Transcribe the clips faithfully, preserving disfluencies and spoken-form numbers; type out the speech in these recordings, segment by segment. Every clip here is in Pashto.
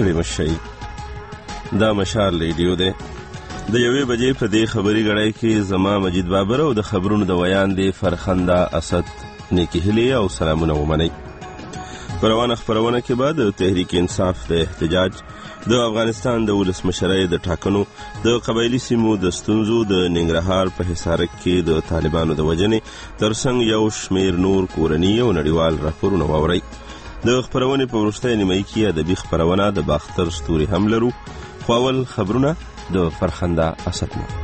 ستړي مه شئ. دا مشال ریډیو دی. د یوې بجې په دې خبري غړی کې زما مجید بابر او د خبرونو د ویان دی فرخنده اسد نیکی هیلې او سلامونه ومنئ. په روانه خپرونه کې به د تحریک انصاف د احتجاج، د افغانستان د ولسمشرۍ د ټاکنو، د قبایلي سیمو د ستونزو، د ننګرهار په حصارک کې د طالبانو د وژنې ترڅنګ یو شمیر نور کورني او نړیوال راپورونه واورئ. د خپرونې په وروستۍ نیمایي کې ادبي خپرونه د باختر ستوري هم لرو. خو اول خبرونه د فرخنده اسد نه.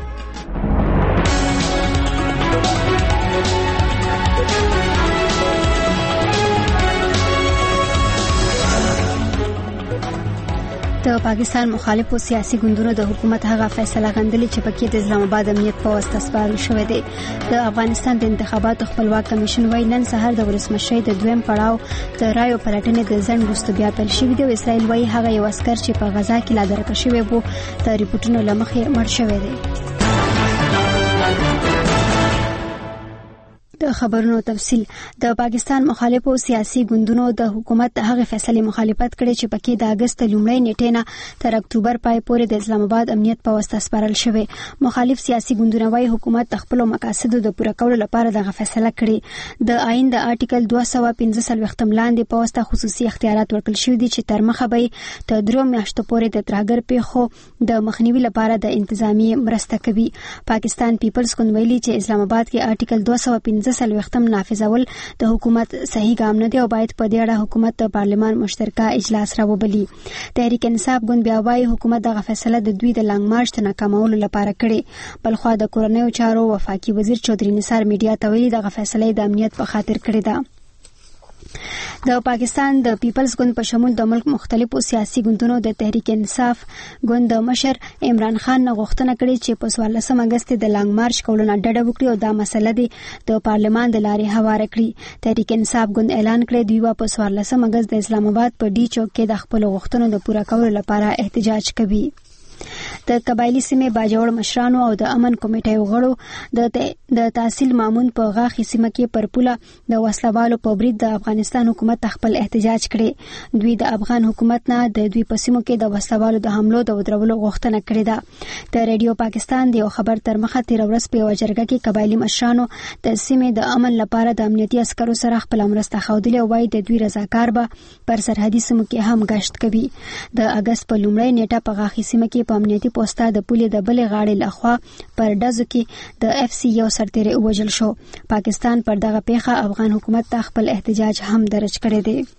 د پاکستان مخالفو سیاسي ګوندونو د حکومت هغه فیصله غندلې چې پکې د اسلام آباد امنیت په واسطه سپارل شوی دی. د افغانستان د انتخاباتو خپلواک کمیشن وايي نن سهار د ولسمشرۍ د دویم پړاو د رایو پلټنې د ځنډ وروسته بیا پیل شوی دی او اسرائیل وايي هغه یو عسکر چې په غزا کې لا درکه شوی وو د ریپورټونو له مخې مړ شوی دی. د خبرونو تفصیل. د پاکستان مخالفو سیاسي ګوندونو د حکومت هغه فیصله مخالفت کړي چې پکې د اگست لومړۍ نیټې نه تر اکتوبر پای پورې د اسلام آباد امنیت په واسطه سپارل شوی. مخالف سیاسي ګوندونه وايي حکومت د خپل مقاصدو د پوره کولو لپاره دغه فیصله کړي. د آئین د آرټیکل دوه سوه پنځه څلوېښتم لاندې په واسطه خصوصي اختیارات ورکړل شوي دي چې تر مخه به تر درو میاشتو پورې د ترهګر پیښو د مخنیوي لپاره د انتظامی مرسته کوي. پاکستان پیپلز ګوند ویلي چې اسلام آباد کې آرټیکل دوه سوه پنځه څلوېښتم نافذول د حکومت صحیح ګام نه دی او باید په دې اړه حکومت د پارلمان مشترکه اجلاس راوبلي. تحریک انصاف ګوند بیا وايي حکومت دغه فیصله د دوی د لانګ مارچ د ناکامولو لپاره کړې. بلخوا د کورنیو چارو وفاقي وزیر چودري نثار میډیا ته ویلي دغه فیصله د امنیت په خاطر کړې ده. د پاکستان د پیپلز ګوند په شمول د ملک مختلفو سیاسي ګوندونو د تحریک انصاف ګوند د مشر عمران خان نه غوښتنه کړې چې په څوارلسم اګست د لانګ مارچ کولو نه ډډه وکړي او دا مسله د پارلمان د لارې هواره کړي. تحریک انصاف ګوند اعلان کړی دوی په څوارلسم اګست د اسلام آباد په ډي چوک کې د خپل غوښتنو د پوره کولو لپاره احتجاج کوي. د قبایلی سیمې باجوړ مشرانو او د امن کمیټې غړو د تحصیل مامون په غاخي سیمه کې پر پوله د وسلوالو په برید د افغانستان حکومت خپل احتجاج کړي. دوی د افغان حکومت نه د دوی په سیمو کې د وسلوالو د حملو د ودرولو غوښتنه کړې ده. د ریډیو پاکستان د یو خبر تر مخه تیر ورځ په یوه جرګه کې قبایلی مشرانو د سیمې د امن لپاره د امنیتي عسکرو سره خپل مرسته ښودلې او وايي د دوی رضاکار به پر سرحدي سیمو کې هم گشت کوي. د اګست په لومړۍ نیټه په غاخي سیمه کې په امنیتي پوسټه د پولې د بلې غاړې لخوا پر ډزو کې د اف سی یو سرتیری ووژل شو. پاکستان پر دغه پیښه افغان حکومت ته خپل احتجاج هم درج کړی دی.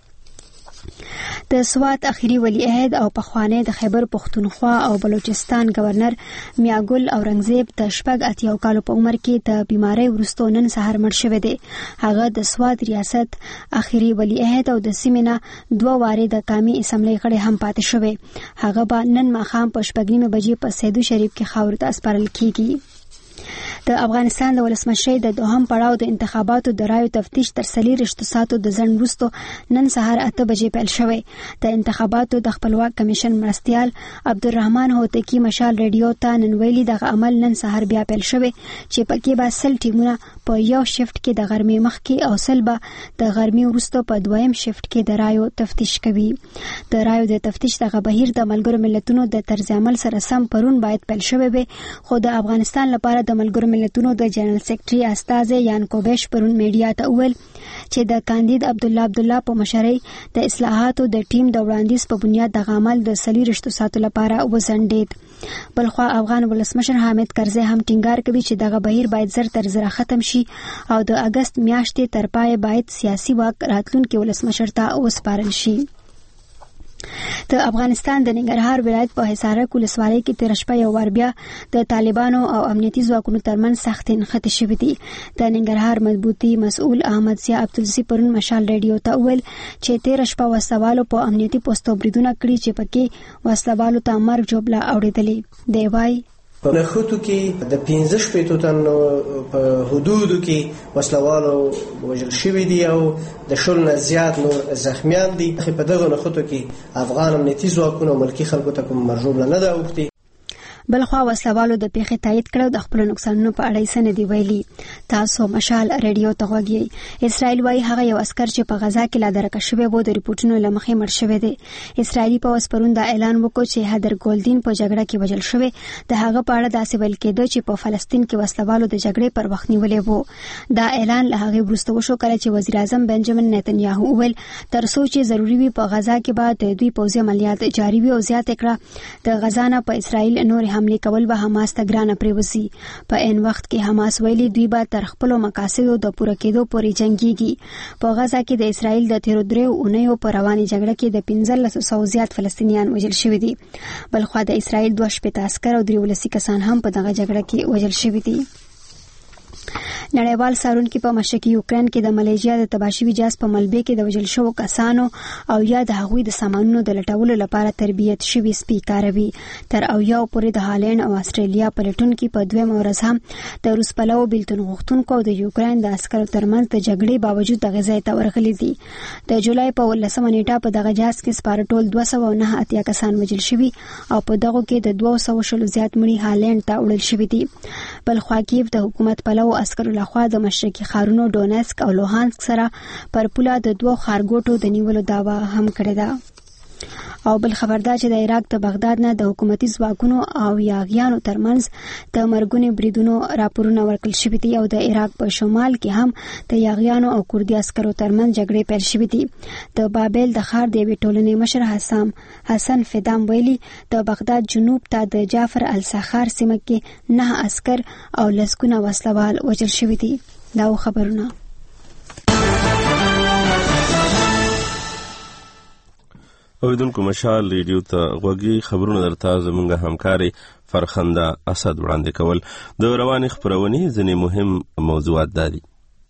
د سوات اخیری ولی عہد او پخوانی د خیبر پختونخوا او بلوچستان گورنر میاګل اورنګزیب د شپږ اتیاو کالو په عمر کې د بیماری وروسته نن سهار مړ شوی دی. هغه د سوات ریاست اخیری ولی عہد او د سیمې نه دوه وارې د قومي اسمبلی غړی هم پاتې شوی. هغه به نن ماښام په شپږ نیمې بجې په سیدو شریف کې خاورو ته سپارل کیږي. د افغانستان د ولسمشرۍ د دوهم پړاو د انتخاباتو د رایو تفتیش تر څلېرویشتو ساعتو د ځنډ وروسته نن سهار اته بجې پیل شوی. د انتخاباتو د خپلواک کمیشن مرستیال عبدالرحمن هوتکی مشال ریډیو ته نن ویلي دغه عمل نن سهار بیا پیل شوی چې پکې به سل ټیمونه په یو شفټ کې د غرمې مخکې او سل به د غرمې وروسته په دویم شفټ کې د رایو تفتیش کوي. د رایو د تفتیش دغه بهیر د ملګرو ملتونو د طرز عمل سره سم پرون باید پیل شوی وي خو د افغانستان لپاره د ملګرو ملتونو د جنرال سیکرټري استازي یان کوبش پرون میډیا ته وویل چې د کاندید عبد الله عبد الله په مشرۍ د اصلاحاتو د ټیم د وړاندیز په بنیاد دغه عمل د څلېرویشتو ساعتو لپاره وځنډېد. بلخوا افغان ولسمشر حامد کرزي هم ټینګار کوي چې دغه بهیر باید زر تر زره ختم شي او د اګست میاشتې تر پای باید سیاسي واک راتلونکي ولسمشر ته وسپارل شي. د افغانستان د ننګرهار ولایت په حصارک ولسوالۍ کې تېره شپه یو وار بیا د طالبانو او امنیتي ځواکونو ترمنځ سختې نښتې شوې دي. د ننګرهار مطبوعاتي مسؤل احمد ضیاء عبدالسي پرون مشال ریډیو ته وویل چې تېره شپه وسلوالو په امنیتي پوستو بریدونه کړي چې پکې وسلوالو ته مرګ ژوبله اورېدلې. دی وایي په نښتو کې د پنځه شپېتو تنو په حدودو کې وسلوالو وژل شوي دي او د شل نه زیات نور زخمیان دي. په دغه نښتو کې افغان امنیتي ځواکونو او ملکي خلکو ته کوم مرګ ژوبله نه ده اوښتې. بلخوا وسلوالو د پیښې تایید کړو د خپل نقصانونو په اړه یې سندې ویلي. تاسو مشال ریډیو ته غوږی. اسرائیل وايي هغه یو عسكر چې په غزا کې لا درکه شوی وو د ریپورتونو لمخې مړ شوی دی. اسرائیلي پوځ پرون دا اعلان وکړ چې هدر ګولدین په جګړه کې وژل شوی. د هغه په اړه داسې ویل کېده چې په فلسطین کې وسلوالو د جګړې پر وخت نیولې وو. دا اعلان له هغه وروسته وشو کله چې وزیر اعظم بنجامین نتنیاهو وویل تر څو چې ضروری وي په غزا کې به د دوی پوځي عملیات جاري وي او زیاته کړه د غزا نه په اسرائیل نور حمله کول به حماس ته ګرانه پریوزي. په ان وخت کې حماس ویلي دوی به تر خپل مقاصدو د پوره کېدو پورې جنگيږي. په غزا کې د اسرائیل د تیرو دریو اونیو په رواني جګړه کې د پنځلس سوه زیات فلسطینیان وژل شوي دي. بلخوا د اسرائیل دوه شپېته عسکر او درې ولسي کسان هم په دغه جګړه کې وژل شوي دي. نړیوال څارونکي په مشرقي یوکرين کې د ملیشیا د تباشوي جاز په ملبې کې د وژل شوو کسانو او یا د هغوی د سامانونو د لټولو لپاره تربیت شوي سپي کاروي. تر او یو پورې د هالند او استرالیا پلټونکي په دویم ورځ هم د روس پلو بیلتون غوښتونکو او د یوکرين د عسکرو ترمنځ د جګړې باوجود دغه ځای ته ورغلي دي. د جولای په ولسمه نیټه په دغه جاز کې سپاره ټول دوه سوه نه اتیا کسان وژل شوي او په دغه کې د دوه سوه شلو زیات مړي هالند ته وړل شوي دي. بلخوا کیف د حکومت پلو عسکرو لخوا د مشرقي ښارونو ډونسک او لوهانسک سره پر پوله د دوه ښارګوټو د نیولو دعوا هم کړې ده. او بل خبردار چې د عراق د بغداد نه د حکومتي ځواکونو او یاغیانو ترمنځ د مرګونې بریدونو راپورونه ورکړل شوي دي او د عراق په شمال کې هم د یاغیانو او کوردي عسکرو ترمنځ جګړې پیل شوې دي. د بابل د ښار د یوې ټولنې مشر حسام حسن فدام ویلي د بغداد جنوب ته د جعفر السخار سیمه کې نه عسکر او لسګونه وسلوال وژل شوي دي. دا خبرونه اوریدونکو مشال ریډیو ته غوږی. خبرونه درته زموږ همکاري فرخنده اسد وړاندې کول. د رواني خبرونې ځینې مهم موضوعات دي.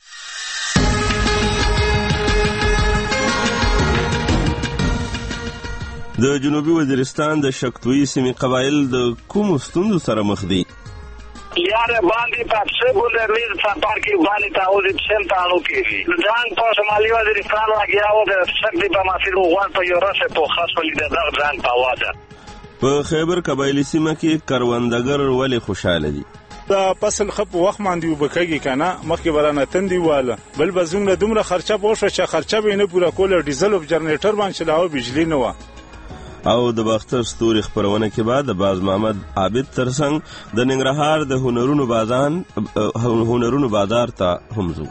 د جنوبي وزیرستان د شکتوي سیمې قبایل د کوم ستونزو سره مخ دي؟ یاره باندې پاتې بوله ریز سفر کې باندې تاوز پسند تانو کېږي. ځان په شمالي وزیرستان لګیاو د شکل په ماسیر وغوړ په یو راسه په خاص ولې د ځان په واده. په خیبر قبایلی سیمه کې کروندګر ولې خوشاله دي؟ دا فصل خپ وخت باندې وبکږي کنه مخکې ورانه تندې واله بل بزومره دومره خرچه پوښه چې خرچه به نه پوره کوله ډیزل او جنریټر باندې لاو بجلی نه و. او د باختر ستوري خبرونه کې بعد د باز محمد عابد ترڅنګ د ننګرهار د هنرونو بازار هنرونو بازار ته هم ځو.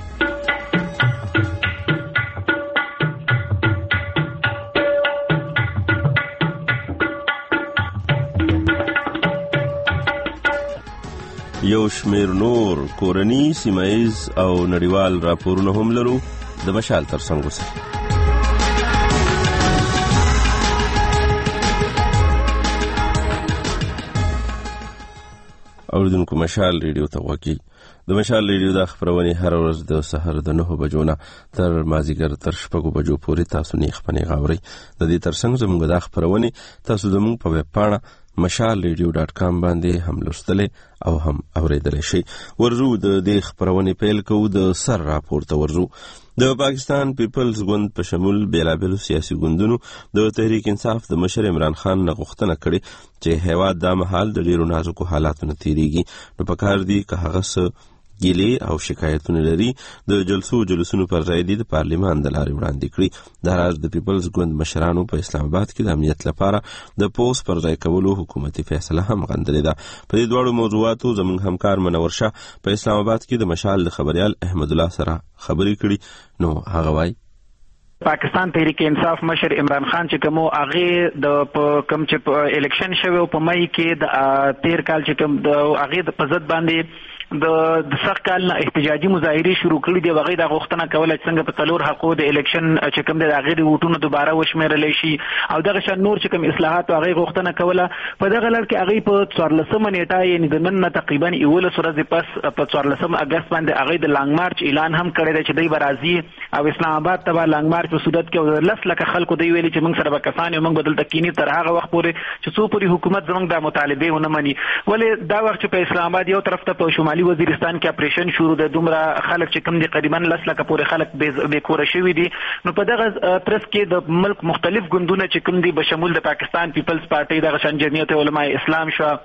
یو شمیر نور کورنی سیمایز او نړیوال راپورونه هم لرو. د مشال ترڅنګ وسه اوریدونکو مشال ریډیو ته غوږی. د مشال ریډیو د خبرونه هر ورځ د سحر د نهه بجو نه تر مازیګر تر شپږو بجو پورې تاسو نه خپنه غاوري. د دې ترڅنګ زموږ د خبرونه تاسو زموږ په ویب پاڼه مشال ریډیو ډاټ کام باندې هم لوستل او هم اوریدل شي. ورزو د دې خبرونه پیل کوو د سر راپورته ورزو. د پاکستان پیپلز ګوند په شمول بیلابیلو سیاسي ګوندونو د تحریک انصاف د مشر عمران خان نه غوښتنه کړې چې هیواد د مهال د ډیرو نازکو حالاتو نه تیریږي. نو پکار دي که هغه څه ګیلې او شکایتونه لري د جلسو جلسونو پر ځای د پارلیمان د لارې وړاندې کړي. دا راز د پیپلز ګوند مشرانو په اسلام آباد کې د امنیت لپاره د پوس پر ځای کولو حکومتي فیصله هم غندلې ده. په دې دوړو موضوعاتو زموږ همکار منور شاه په اسلام آباد کې د مشال د خبريال احمد الله سره خبرې کړي. نو هغه وایي پاکستان تحریک انصاف مشر عمران خان چې کوم هغه د کوم چې الیکشن شوی په مای کې د تیر کال چې کوم د هغه د پزد باندې د سخت کال نه احتجاجي مظاهره شروع کړې دي. هغه د غوښتنه کوله چې څنګه په څلور حقوق د الیکشن چې کوم د هغه د ووټونو دوباره وشمیرل شي او دغه شان نور چې کوم اصلاحات هغه غوښتنه کوله. په دغه لړ کې هغه په څوارلسمه نیټه یعنی د نن تقریبا یولس ورځې پس په څوارلسمه اگست باندې هغه د لانګ مارچ اعلان هم کړی دی چې دوی برازي او اسلام آباد ته لانګ مارچ په صورت کې لس لکه خلکو دی ویلي چې موږ سره به کسان یو موږ بدل تکینی تر هغه وخت پورې چې څو پورې حکومت زموږ د مطالبه ونه مني. ولې دا وخت چې په اسلام آباد یو طرف ته په شمالي وزیرستان کې اپریشن شروع د دومره خلک چې کوم دي تقریبا لس لکه پورې خلک به کور شوي دي. نو په دغه پرس کې د ملک مختلف ګوندونه چې کوم دي بشمول د پاکستان پیپلز پارټي د غشن جمعیت علماء اسلام شو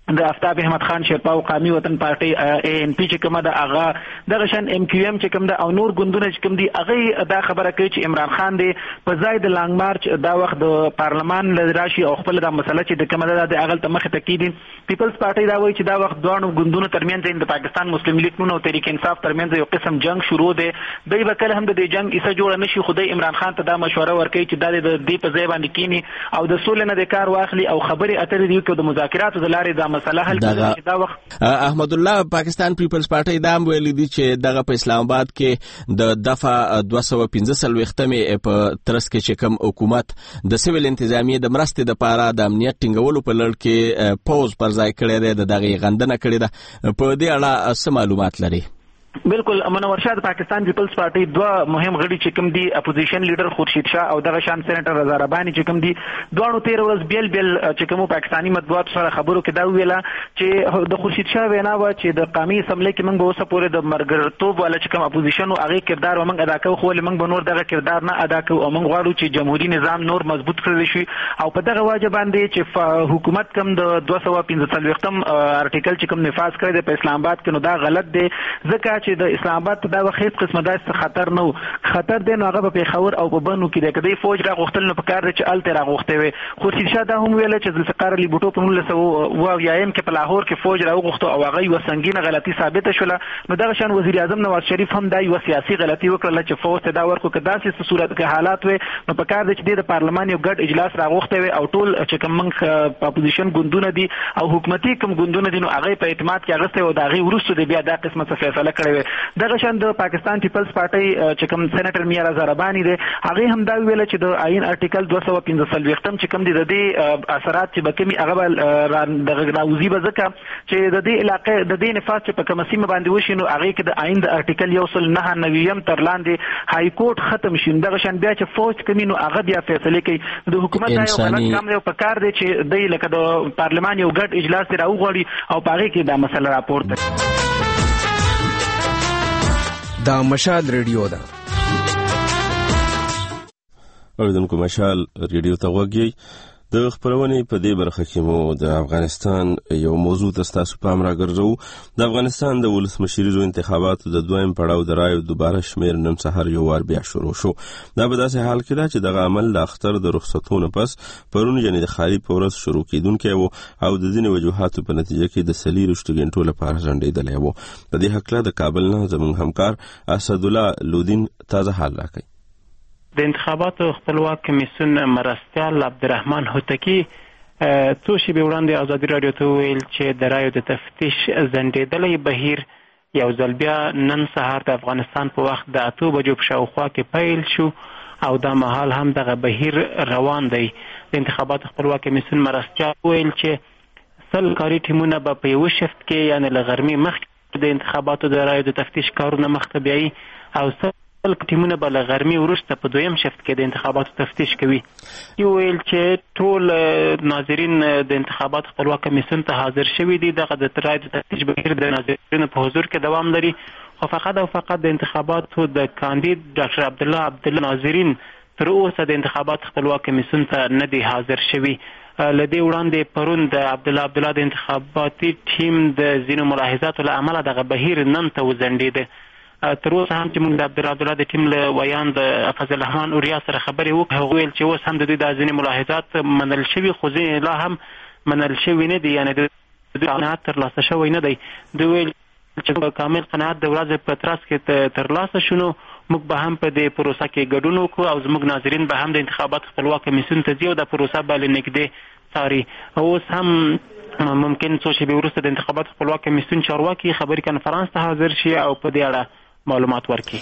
د افتاب احمد خان شیرپا او قومي وطن پارټي ای ان پی چې کومه د هغه دغه شان ایم کیو ایم چې کوم د او نور ګوندونه چې کوم دي هغه دا خبره کوي چې عمران خان دی په ځای د لانګ مارچ دا وخت د پارلمان لراشي او خپل د مسله چې د کومه د اغل ته مخه تکیدي پیپلز پارټي دا وایي چې دا وخت دوه ګوندونو ترمنځ د پاکستان مسلم لیگ نو تحریک انصاف ترمنځ یو قسم جنگ شروع دی دوی به کله هم د دې جنگ ایسه جوړ نشي. خدای عمران خان ته دا مشوره ورکړي چې دا د دې په ځای باندې کینی او د سولې نه د کار واخلي او خبرې اترې دی چې د مذاکراتو د لارې دا مسله حل کړي. دا وخت احمد الله پاکستان پیپلز پارټي دا ویلي دي چې دغه په اسلام آباد کې د دفعه دوه سوه پنځه څلوېښتمې په ترڅ کې چې کوم حکومت د سیول انتظامیې د مرستې لپاره د امنیت ټینګولو په لړ کې پوز پر ځای کړی دی د دغه غندنه کړې ده. په دې اړه څه معلومات لري؟ بالکل منور شاه د پاکستان پیپلز پارټي دوه مهم غړي چې کوم دي اپوزیشن لیډر خورشید شاه او دغه شان سېنیټر رضا رباني چې کوم دي دوه تیر ورځ بیل بیل چې کوم پاکستاني مطبوعات سره خبرو کې دا ویلا چې د خورشید شاه وینا و چې د قومي اسمبلی کې موږ اوسه پورې د مرګرتوب ولا چې کوم اپوزیشن او هغه کردار موږ ادا کوو خو موږ به نور دغه کردار نه ادا کوو او موږ غواړو چې جمهوریت نظام نور مضبوط کړل شي او په دغه واجب باندې چې حکومت کوم د دوه سوه پنځه څلوېښتم ارټیکل چې کوم نفاذ کړی د اسلام آباد کې نو دا غلط دی ځکه چې د اسلام آباد دا وخت قسمه داسې خطر نو خطر دی نو هغه په پیښور او په بنو کې د کدی فوج را غوښتل نو په کار دی چې الته را غوښته وي. خورشید شاه دا هم ویل چې ذوالفقار علي بوټو په نولس سوه او یایم کې په لاهور کې فوج را غوښته او هغه یو سنگینه غلطي ثابته شوله. نو دغه شان وزیر اعظم نواز شریف هم دا یو سیاسي غلطي وکړه چې فوج ته دا ورکو که داسې صورت کې حالات وي نو په کار دی چې د پارلمان یو ګډ اجلاس را غوښته وي او ټول چې کوم منځ اپوزیشن ګوندونه دي او حکومتي کوم ګوندونه دي نو هغه په اعتماد کې اغسته او دا غي ورسته دی بیا دا قسمه څه فیصله کړې وي. دغه شان د پاکستان پیپلز پارټي چې کوم سېنیټر میا رضا رباني دی هغه هم دا ویل چې د آئین ارټیکل دوه سوه پنځه څلوېښتم چې کوم دي د دې اثرات چې به کومي هغه د راوزي به ځکه چې د دې علاقې د دې نفاذ چې په کومه سیمه باندې وشي نو هغه کې د آئین د ارټیکل یو سل نه نویم تر لاندې های کورټ ختم شي. دغه شان بیا چې فوج کوي نو هغه بیا فیصله کوي. د حکومت دا یو غلط کام دی په کار دی چې د لکه د پارلمان یو ګډ اجلاس راوغړي او په هغه کې دا مسله راپورته. دا مشال ریډیو ده. اوریدونکو مشال ریډیو ته وګورئ. د خبرونې په دې برخه کې مو د افغانستان یو موضوع ته ستاسو پام راګرځو. د افغانستان د ولسمشریزو انتخاباتو د دویم پړاو د رایو دوباره شمیر نن سهار یو وار بیا شروع شو. دا په داسې حال کې ده چې دغه عمل د اختر د رخصتونو پس پرون یعنی د خالي په ورځ شروع کیدونکی و او د ځینې وجوهاتو په نتیجه کې د څلېرویشتو غنټو لپاره ځنډېدلی و. په دې هکله د کابل نه زموږ همکار اسدالله لودین تازه حال راکوي. د انتخاباتو خپلواک کمیسیون مرستیال عبدالرحمن هوتکی څو شېبې وړاندې ازادي راډیو ته وویل چې د رایو د تفتیش ځنډېدلی بهیر یو ځل بیا نن سهار د افغانستان په وخت د اتو بجو په شاوخوا کې پیل شو او دا مهال هم دغه بهیر روان دی. د انتخاباتو خپلواک کمیسیون مرستیال وویل چې سل کاري ټیمونه به په یوه شفت کې یعنې له غرمې مخکې د انتخاباتو د رایو د تفتیش کارونه مخته بیایي او ټیمونه به له غرمې وروسته په دویم شفت کې د انتخاباتو تفتیش کوي. یو ویل چې ټول ناظرین د انتخاباتو خپلواک کمیسیون ته حاضر شوي دي. دغه د رایو د تفتیش بهیر د ناظرینو په حضور کې دوام لري خو فقط او فقط د انتخاباتو د کاندید ډاکټر عبدالله عبدالله ناظرین تر اوسه د انتخاباتو خپلواک کمیسیون ته نه دي حاضر شوي. لدې وړاندې پرون د عبدالله عبدالله د انتخاباتي ټیم د ځینو ملاحظاتو له امله دغه بهیر نن ته وځنډېده. تر اوسه هم چې موږ د عبدالله عبدالله د ټیم له ویان د فضل الرحمن اوریا سره خبرې وکړو هغه ویل چې اوس هم د دوی دا ځینې ملاحظات منل شوي خو ځینې لا هم منل شوي نه دي یعنې د دوی قناعت ترلاسه شوی نه دی. دوی ویل چې کامل قناعت د ورځې په ترڅ کې ترلاسه شو نو موږ به هم په دې پروسه کې ګډون وکړو او زموږ ناظرین به هم د انتخاباتو خپلواک کمیسیون ته ځي او د پروسه به له نږدې څاري. اوس هم ممکن څو شېبې وروسته د انتخاباتو خپلواک کمیسیون چارواکي خبري کنفرانس ته حاضر شي او په دې اړه معلومات ورکړي.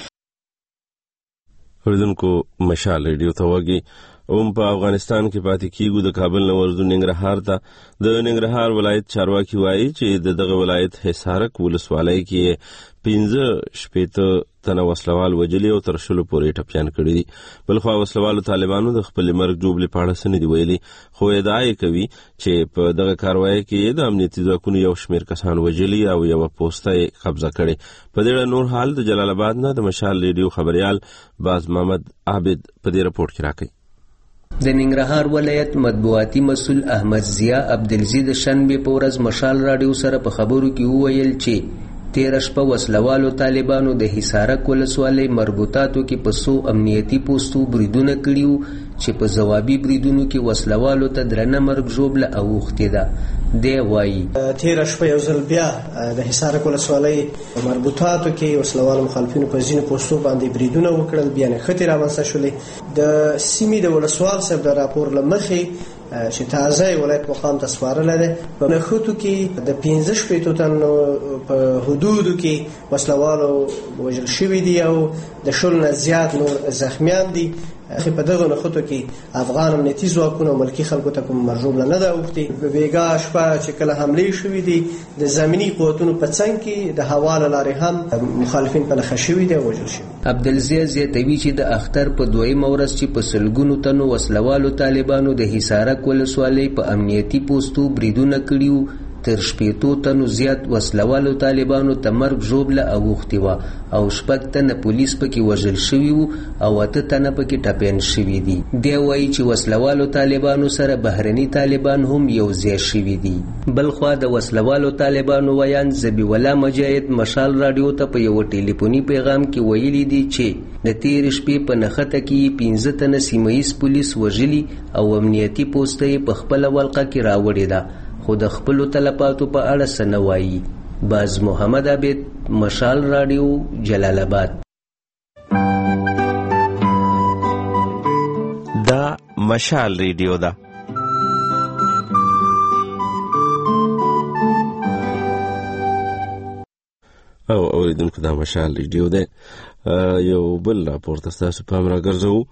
اوریدونکو مشال ریډیو ته وګورئ. اوم په افغانستان کې پاتې کیږو. د کابل نه ورځو ننګرهار ته. د ننګرهار ولایت چارواکي وایي چې د دغه ولایت حصارک ولسوالۍ کې پنځه شپېته تنه وسلوال وجلي او تر شلو پورې ټپیان کړي دي. بلخوا وسلوالو طالبانو د خپل مرګ جوړې په اړه څه نه دي ویلي خو ادعا یې کوي چې په دغه کاروایي کې د امنیتي ځواکونو یو شمېر کسان وجلي او یوه پوسته یې قبضه کړې. په دې اړه نور حال د جلال آباد نه د مشال ریډیو خبریال باز محمد عابد په دې رپورټ کې راکوي. د ننګرهار ولایت مطبوعاتي مسؤل احمد ضیا عبدالعزیز د شنبې په ورځ مشال راډیو سره په خبرو کې وویل چې تیره شپه وسلوالو طالبانو د حصارک ولسوالۍ مربوطاتو کې په څو امنیتي پوستو بریدونه کړي وو چې په ځوابي بریدونو کې وسلوالو ته درنه مرګ ژوبله اوښتې ده. دی وایي تیره شپه یو ځل بیا د حصارک ولسوالۍ مربوطاتو کې وسلوالو مخالفینو په ځینو پوستو باندې بریدونه وکړل، بیا نښتې رامنځته شولې. د سیمې د ولسوال صاحب د راپور له مخې چې تازه ولایت مقام ته سپارلی دی، په نښتو کې د پنځه شپېتو تنو په حدودو کې وسلوالو وژل شوي دي او د شلو نه زیات نور زخمیان دي. په دغه نښتو کې افغان امنیتي ځواکونه او ملکي خلکو ته کوم مرژوبله نه ده اوښتې. په بېګا شپه چې کله حملې شوي دي د زمیني قوتونو په څنګ کې د هوا له لارې هم مخالفین په نښه شوي دي او وژل شوي. عبدالعزیز زیاتوي چې د اختر په دویمه ورځ چې په سلګونو تنو وسلوالو طالبانو د حصارک ولسوالۍ په امنیتي پوستو بریدونه کړي وو، تر شپېتو تنو زیات وسلوالو طالبانو ته مرګ ژوبله اوښتې وه او شپږ تنه پولیس پکې وژل شوي وو او اته تنه پکې ټپیان شوي دي. دی وایي چې وسلوالو طالبانو سره بهرني طالبان هم یو ځای شوي دي. بلخوا د وسلوالو طالبانو ویان ذبیح الله مجاهد مشال راډیو ته په یو ټلیفوني پیغام کې ویلي دي چې د تېرې شپې په نښته کې پنځه تنه سیمه ییز پولیس وژلي او امنیتي پوسته یې په خپله ولقه کې راوړې ده، خو د خپلو تلفاتو په اړه څه نه وایي. باز محمد عابد، مشال راډیو، جلال آباد. دا مشال ریډیو ده. او اوریدونکو دا مشال ریډیو ده. یو بل راپور ته ستاسو پام راګرځوو.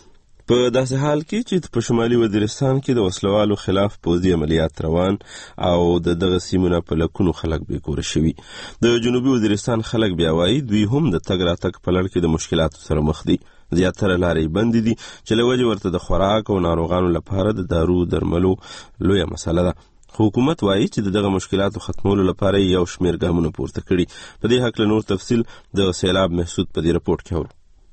په داسې حال کې چې په شمالي وزیرستان کې د وسلوالو خلاف پوځي عملیات روان او د دغه سیمونه په لکونو خلک بېکوره شوي. د جنوبي وزیرستان خلک بیا وایي دوی هم د تګ راتګ په لړ کې د مشکلاتو سره مخ دي. زیاتره لارې بندې دي چې له وجې ورته د خوراک او ناروغانو لپاره د دارو درملو لویه مسله ده. حکومت وایي چې د دغه مشکلاتو ختمولو لپاره یو شمېر ګامونه پورته کړي. په دې هکله نور تفصیل د سیلاب محسود په دې رپورټ کې اورو.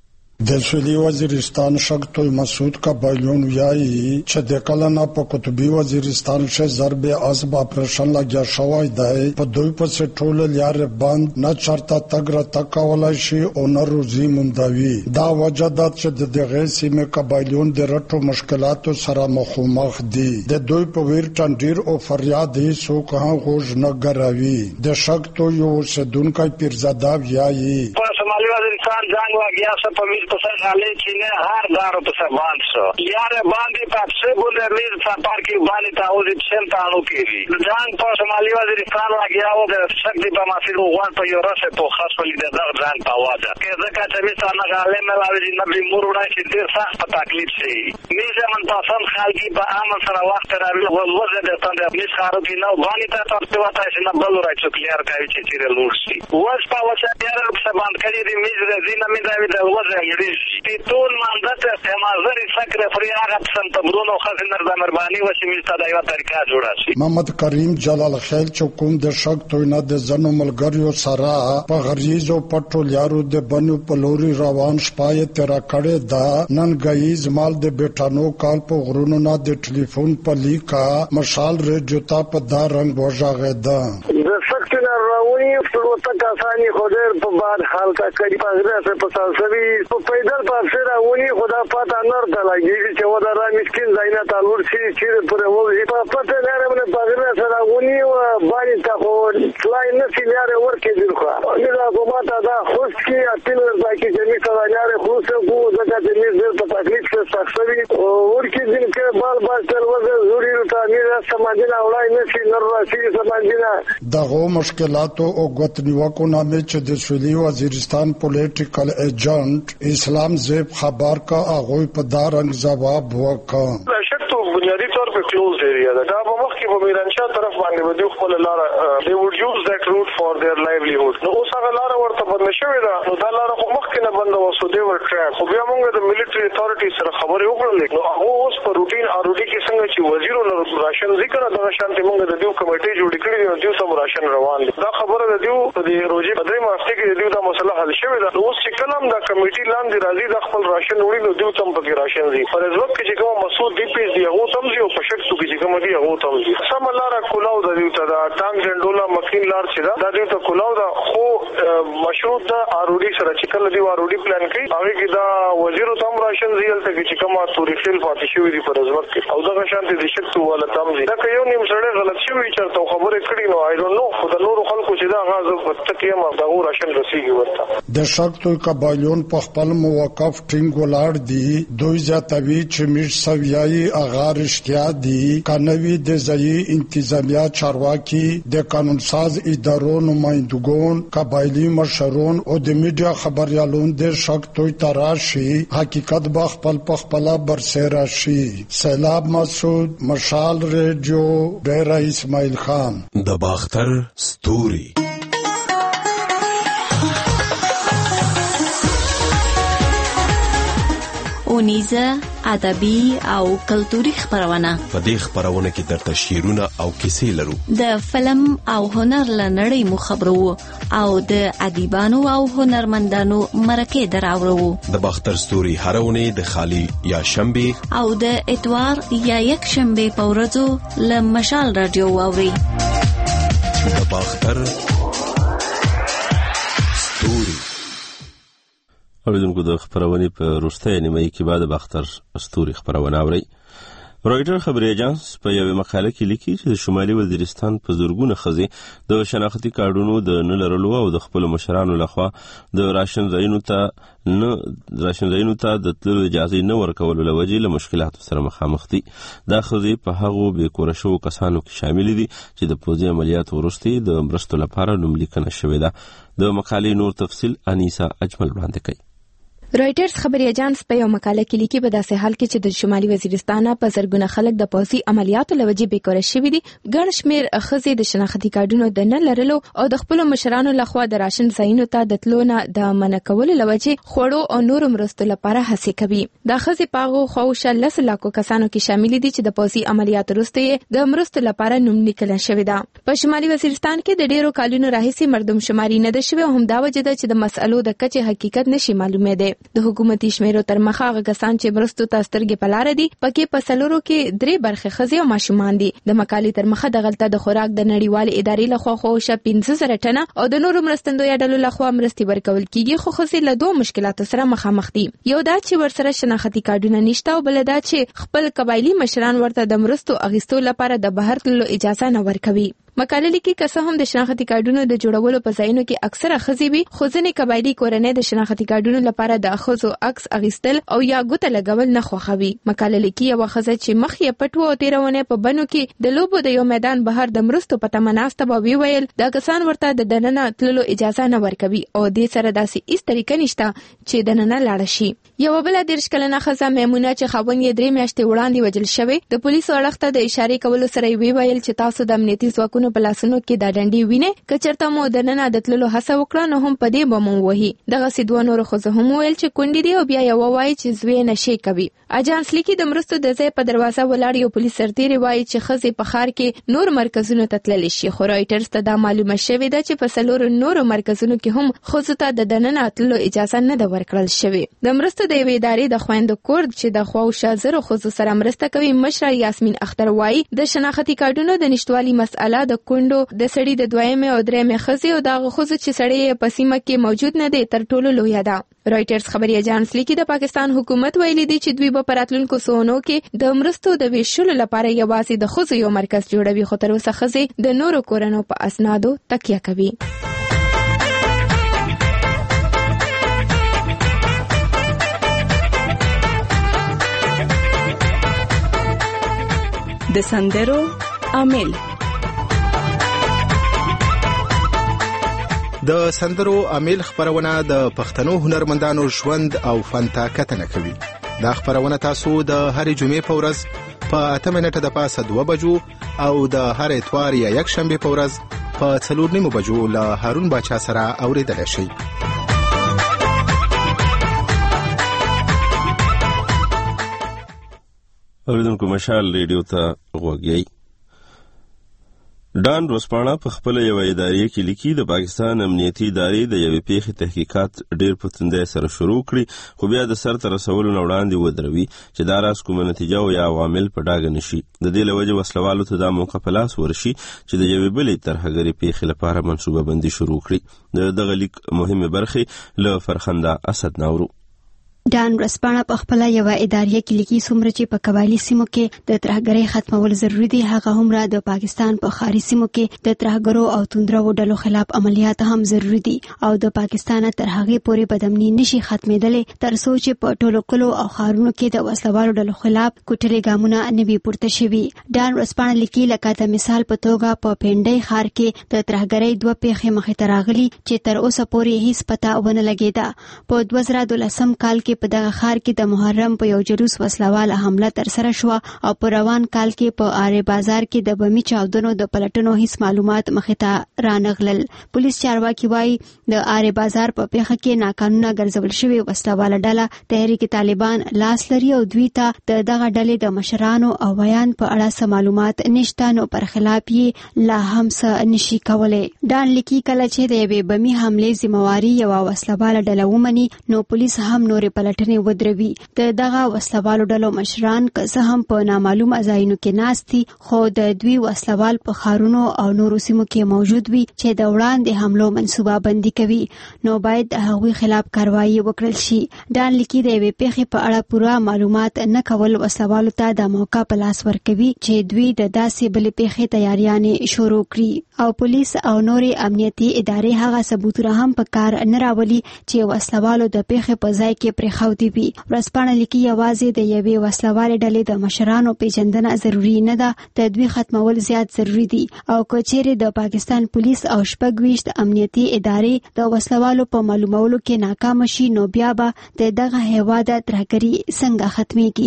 د سویلي وزیرستان شګتوی مسعود کابلیون وایي چې د کلنا په قطبي وزیرستان شه ضرب اسب اپریشن لګیا شوی دی. په دوی پسې ټول لارې بند، نه چرته تګ راتګ کولی شي او نه روزي موندوي. دا وجه ده چې د دغې سیمې کابلیون د رټو مشکلاتو سره مخامخ دي. د دوی په ویر ټنډیر او فریاد هیڅ څوک هم غوږ نه ګروي. د شګتوی یو اوسېدونکی پیرزاده وایي شمالي وزیرستان جنگ واقعیا سے پولیس پسند حالے چینے ہر دارو پسند باند شو یار باندی پاپسے بولے میر سپار کی بانی تاوزی چین تانو کی لی جنگ پا شمالی وزیرستان واقعیا ہو دے شکلی پا ماسیل اوغان پا یو رسے تو خاص پلی دے در جنگ پا واجا کہ ذکا چمیسا نگالے ملاوی جی نبی مروڑا سی دیر سخت پا تکلیف سی میزے من پاسند خالگی با آمن سر وقت راوی وزوزے دیتان دے میز خارو کی نو بانی تا تارتی واتا ایسی نبلو رائی چکلیر کاوی چی چیرے لوڑ سی وز پا وچا یار پسا باند کری دی میز رزینا می داوی دا وزا یریشی تی تون ماندت تمازری سکر فری آغا پسن تبرونو خزی نرده مربانی وشی میزتا دایوا تاریکا جوڑا سی محمد کریم جلال خیل چکوم د شک توینا د زنو ملګریو سره په غریزو پټولیارو د بنو پلوري روان شپای تیرا کړه دا نن غیز مال د بیٹانو کال په غرونو نه د ټلیفون په لیکا مشال ریډیو تا په دا رنگ وژاغه دا د سکتنا راونی فلوتا کسانی خودر په بعد حال کا کړي پغره سے پساسوي په پیدل په سره ونی خدا پتا نور ته لګي چې ودا را مسكين زینا تعلق شي چې پر وو په پته لري من پغره سره ونی او باندې تا خو فلای نه سي لري ورکه دي خو دا حکومت دا خوش کی اتل ځکه چې می سره لري خوش کو ځکه چې می زر په تکلیف سره سخسوي او ورکه دي چې بال بال تر وځي زوري ته میرا سماجنا اولای نه سي نور راشي سماجنا دغه مشکلاتو او غوتنیوکو نامه چې د سویلي وزیرستان پولیټیکل ایجنٹ اسلام زیب خبر کا اغوی په دارنګ جواب وکړ. شک تو بنیادی طور پر کلوز ایریا ده. دا په مخ کې په میرانشاه طرف باندې به دوی خپل لار they would use that route for their livelihood. نو اوس هغه لار ورته بند شوې ده. نو دا لار خو مخکې نه بنده وه so they were trapped. خو بیا موږ د military authorities سره خبرې وکړلې. نو هغه اوس په روټین آروډي کې څنګه چې وزیرو راشن ذکر دغه شانتې موږ د دوی کمیټې جوړې کړې دي. نو دوی سم راشن روان دي. دا خبره د دوی په دې روزي په درې ماسته کې د دوی دا مسله حل شوې ده. اوس چې کله هم دا کمیټې لاندې راځي د خپل راشن وړي نو دوی تم پکې راشن دي. پر ځواب کې چې کوم مسعود دی پیس دی هغه تم دي او په شک کې چې کوم دی هغه تم دي. سم لار کولاو د دوی ته دا ټانګ جنډولا مکین لار چې دا د دوی ته کولاو دا خو مشروط دا آروډي سره چې کله دی آروډي پلان کوي هغه کې دا وزیرو تم راشن زیل ته چې کومه توري خیل فاتح شوی دی پر ځواب کې او دغه شانتي د شک ولا تم دي. دا یو نیم سره غلط شوی چې خبره کړی نو آی ډونټ نو خو د نور خلکو چې دا غاز تکیه ما دا راشن رسیږي ورته. د شکتو قبایلون په خپل موقف ټینګ ولاړ دي. دوی ځاتوي چې مش سویایي اغار اشتیا دي کانوي د ځای انتظامیه چارواکي د قانون ساز ادارو نمائندگان قبایلی مشرون او د میډیا خبريالون د شکتو تراشي حقیقت به خپل په خپل برسېره شي. سیلاب مسعود مشال ریډیو ډیره اسماعیل خان د باختر ستوري. اونیزه ادبي او کلتوري خبرونه. په دې خبرونه کې درته شعرونه او کیسې لرو. د فلم او هنر لنړۍ مو خبرو او د ادیبانو او هنرمندانو مرکه دراورو. د باختر ستوري هرونه د خالی یا شنبه او د اتوار یا یک شنبه په ورځو ل مشال رادیو اوري. د باختر ستوري. اوریدونکو د خبرونې په وروستۍ نیمایي کې بعد باختر ستوري خبرونه اوري. رويټر خبري اژانس په یوه مقاله کې لیکي چې د شمالي وزیرستان په زورګونه خزي د شناختی کارډونو د نه لرلو او د خپل مشرانو لخوا د راشن ځایونو ته نه راشن ځایونو ته د تللو اجازه نه ورکولو لوجې له مشکلاتو سره مخامخ دي. دا خزي په هغو بې کور شو کسانو کې شامل دي چې د پوځي عملیاتو وروسته د مرستو لپاره نوملیکنه شوې ده. د مقالې نور تفصیل انیسا اجمل وړاندې کوي. رويټرز خبري اژانس په یو مقاله کې لیکي په داسې حال کې چې د شمالي وزیرستان په زرګونه خلک د پوځي عملیاتو لوجې بیکاره شوي دي. ګڼ شمېر ښځې د شناختی کارډونو د نه لرلو او د خپل مشرانو لخوا د راشن ځایونو ته د تلو نه د منع کولو لوجې خوړو او نورو مرستو لپاره هڅې کوي. دا ښځې په هغو خواوشا لس لاکو کسانو کې شامل دي چې د پوځي عملیاتو وروسته د مرستو لپاره نوملیکل شوي ده. په شمالي وزیرستان کې د ډیرو کالونو راهیسې مردم شماري نه ده شوې او همدا وجه ده چې د مسألو د کچې حقیقت نشي معلومه ده. د حکومتي شمیرو تر مخه هغه کسان چې مرستو ته سترګې په لاره دي پکې په څلورو کې درې برخې ښځې او ماشومان دي. د مقالې تر مخه دغلته د خوراک د نړیوالې ادارې لخوا خواوشا پنځه زره ټنه او د نورو مرستندویه ډلو لخوا مرستې ورکول کیږي خو ښځې له دوه مشکلاتو سره مخامخ دي. یو دا چې ورسره شناختی کارډونه نشته او بل دا چې خپل قبایلی مشران ورته د مرستو اخیستو لپاره د بهر تللو اجازه نه ورکوي. مقاله لیکي که څه هم د شناختی کارډونو د جوړولو په ځایونو کې اکثره ښځې وي خو ځینې قبایلي کورنۍ د شناختی کارډونو لپاره د ښځو عکس اخیستل او یا ګوته لګول نه خوښوي. مقاله لیکي یوه ښځه چې مخ یې پټ و او تېره اونۍ په بنو کې د لوبو د یو میدان بهر د مرستو په تمه ناسته به ویل دا کسان ورته د دننه تللو اجازه نه ورکوي او دې سره داسې هیڅ طریقه نشته چې دننه لاړه شي. یوه بله دېرش کلنه ښځه میمونه چې خاوند یې درې میاشتې وړاندې وژل شوی د پولیسو اړخ ته د اشارې کولو سره یې ویل چې تاسو د امنیتي ځواکونو په لاسونو کې دا ډنډې وینې که چېرته مو دننه د تللو هڅه وکړه نو هم په دې به مو ووهي. دغسې دوه نورو ښځو هم وویل چې کونډې دي او بیا یوه وایي چې زوی یې نشې کوي. اجانس لیکي د مرستو د ځای په دروازه ولاړ یو پولیس سرتیری وایي چې ښځې په ښار کې نور مرکزونو ته تللی شي خو رویټرز ته دا معلومه شوې ده چې په څلورو نورو مرکزونو کې هم ښځو ته د دننه تللو اجازه نه ده ورکړل شوې. د مرستو د یوې ادارې د خویندو کور چې د خواوشا زرو ښځو سره مرسته کوي مشره یاسمین اختر وایي د شناختی کارډونو د نشتوالي مسئله د کونډو د سړي د دویمې او درېیمې ښځې او دغه ښځو چې سړی یې په سیمه کې موجود نه دی تر ټولو لویه ده. رويټرز خبري اژانس لیکي د پاکستان حکومت ویلي دی چې دوی به په راتلونکو څو کې د مرستو د ویشلو لپاره یوازې د ښځو یو مرکز جوړوي خو تر اوسه ښځې د نورو کورنو په اسنادو تکیه کوي. د سندرو عامل د سندرو عامل خبرونه د پښتنو هنرمندانو ژوند او فن ته کتنه کوي. دا خبرونه تاسو د هرې جمعې په ورځ په اته منټه د پاسه دوه بجو او د هر اتوار یا یک شنبه په ورځ په څلور نیمو بجو له هارون باچا سره اوریدل شي. اوریدونکو مشال ریډیو ته غوږی. ډان روسپاڼه په خپل یو ادارې کې لیکي د پاکستان امنیتي ادارې د یوې پیښې تحقیقات ډېر په تندۍ سره شروع کړي، خو بیا د سرته رسولو نه وړاندې ودروي چې دا راز کومه نتیجه او یا عوامل په ډاګه نشي. د دې له وجې وسلوالو ته دا موقع په لاس ورشي چې د یوې بلې ترهګرې پیښې لپاره منصوبه بندي شروع کړي. د دغه لیک مهمې برخې له فرخنده اسد ناورو. ډان ورځپاڼه په خپل یو ادارې کې لیکي څومره چې په قبایلي سیمو کې د ترهګرۍ ختمول ضروری دي، هغه هم را د پاکستان په ښاري سیمو کې د ترهګرو او توندرو ډلو خلاف عملیات هم ضروری دي او د پاکستان تر هغه پورې بدامني نشي ختمېدلې تر څو چې په ټولو کلو او ښارونو کې د وسلوالو ډلو خلاف کوټري ګامونه نه وي پورته شوي. ډان ورځپاڼه لیکي لکه د مثال په توګه په پنډۍ ښار کې د ترهګرۍ دوه پیښې مخې ته راغلي چې تر اوسه پورې هیڅ پته ونه لګېده. په دوه زره دولسم کال کې په دغه ښار کې د محرم په یو جلوس وسلواله حمله ترسره شوه او په روان کال کې په آرې بازار کې د بمي چاودنو د پلټنو هیڅ معلومات مخې ته رانغلل. پولیس چارواکي وایي د آرې بازار په پیښه کې ناقانونه ګرځول شوې وسلواله ډله تحریک طالبان لاس لري او دوی ته د دغه ډلې د مشرانو او بیان په اړه څه معلومات نشته، نو پر خلاف یې لا هم څه نشي کولی. ډان لیکي کله چې د یوې بمي حملې ذمہواري یوه وسلواله ډله ومني نو پولیس هم نورې پلټنې ودروي. د دغه وسلوالو ډلو مشران که څه هم په نامعلومه ځایونو کې ناست دي، خو د دوی وسلوال په ښارونو او نورو سیمو کې موجود وي چې د وړاندې حملو منصوبه بندي کوي، نو باید د هغوی خلاف کاروایی وکړل شي. ډان لیکي د یوې پیښې په اړه پوره معلومات نه کول وسلوالو ته د موقع په لاس ورکوي چې دوی د داسې بلې پیښې تیاریانې شروع کړي او پولیس او نورې امنیتي ادارې هغه ثبوتونه هم په کار نه راولي چې وسلوالو د پیښې په ځای کې پرېښودي وي. ورځپاڼه لیکي یوازې د یوې وسلوالې ډلې د مشرانو پیژندنه ضروري نه ده، د دوی ختمول زیات ضروري دي او که چیرې د پاکستان پولیس او شپږ ویشت امنیتي ادارې د وسلوالو په معلومولو کې ناکام شي نو بیا به د دغه هیواد ترهګري څنګه ختمېږي.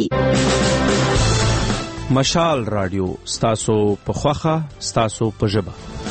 مشال رادیو ستاسو په خوخه ستاسو په ژبه.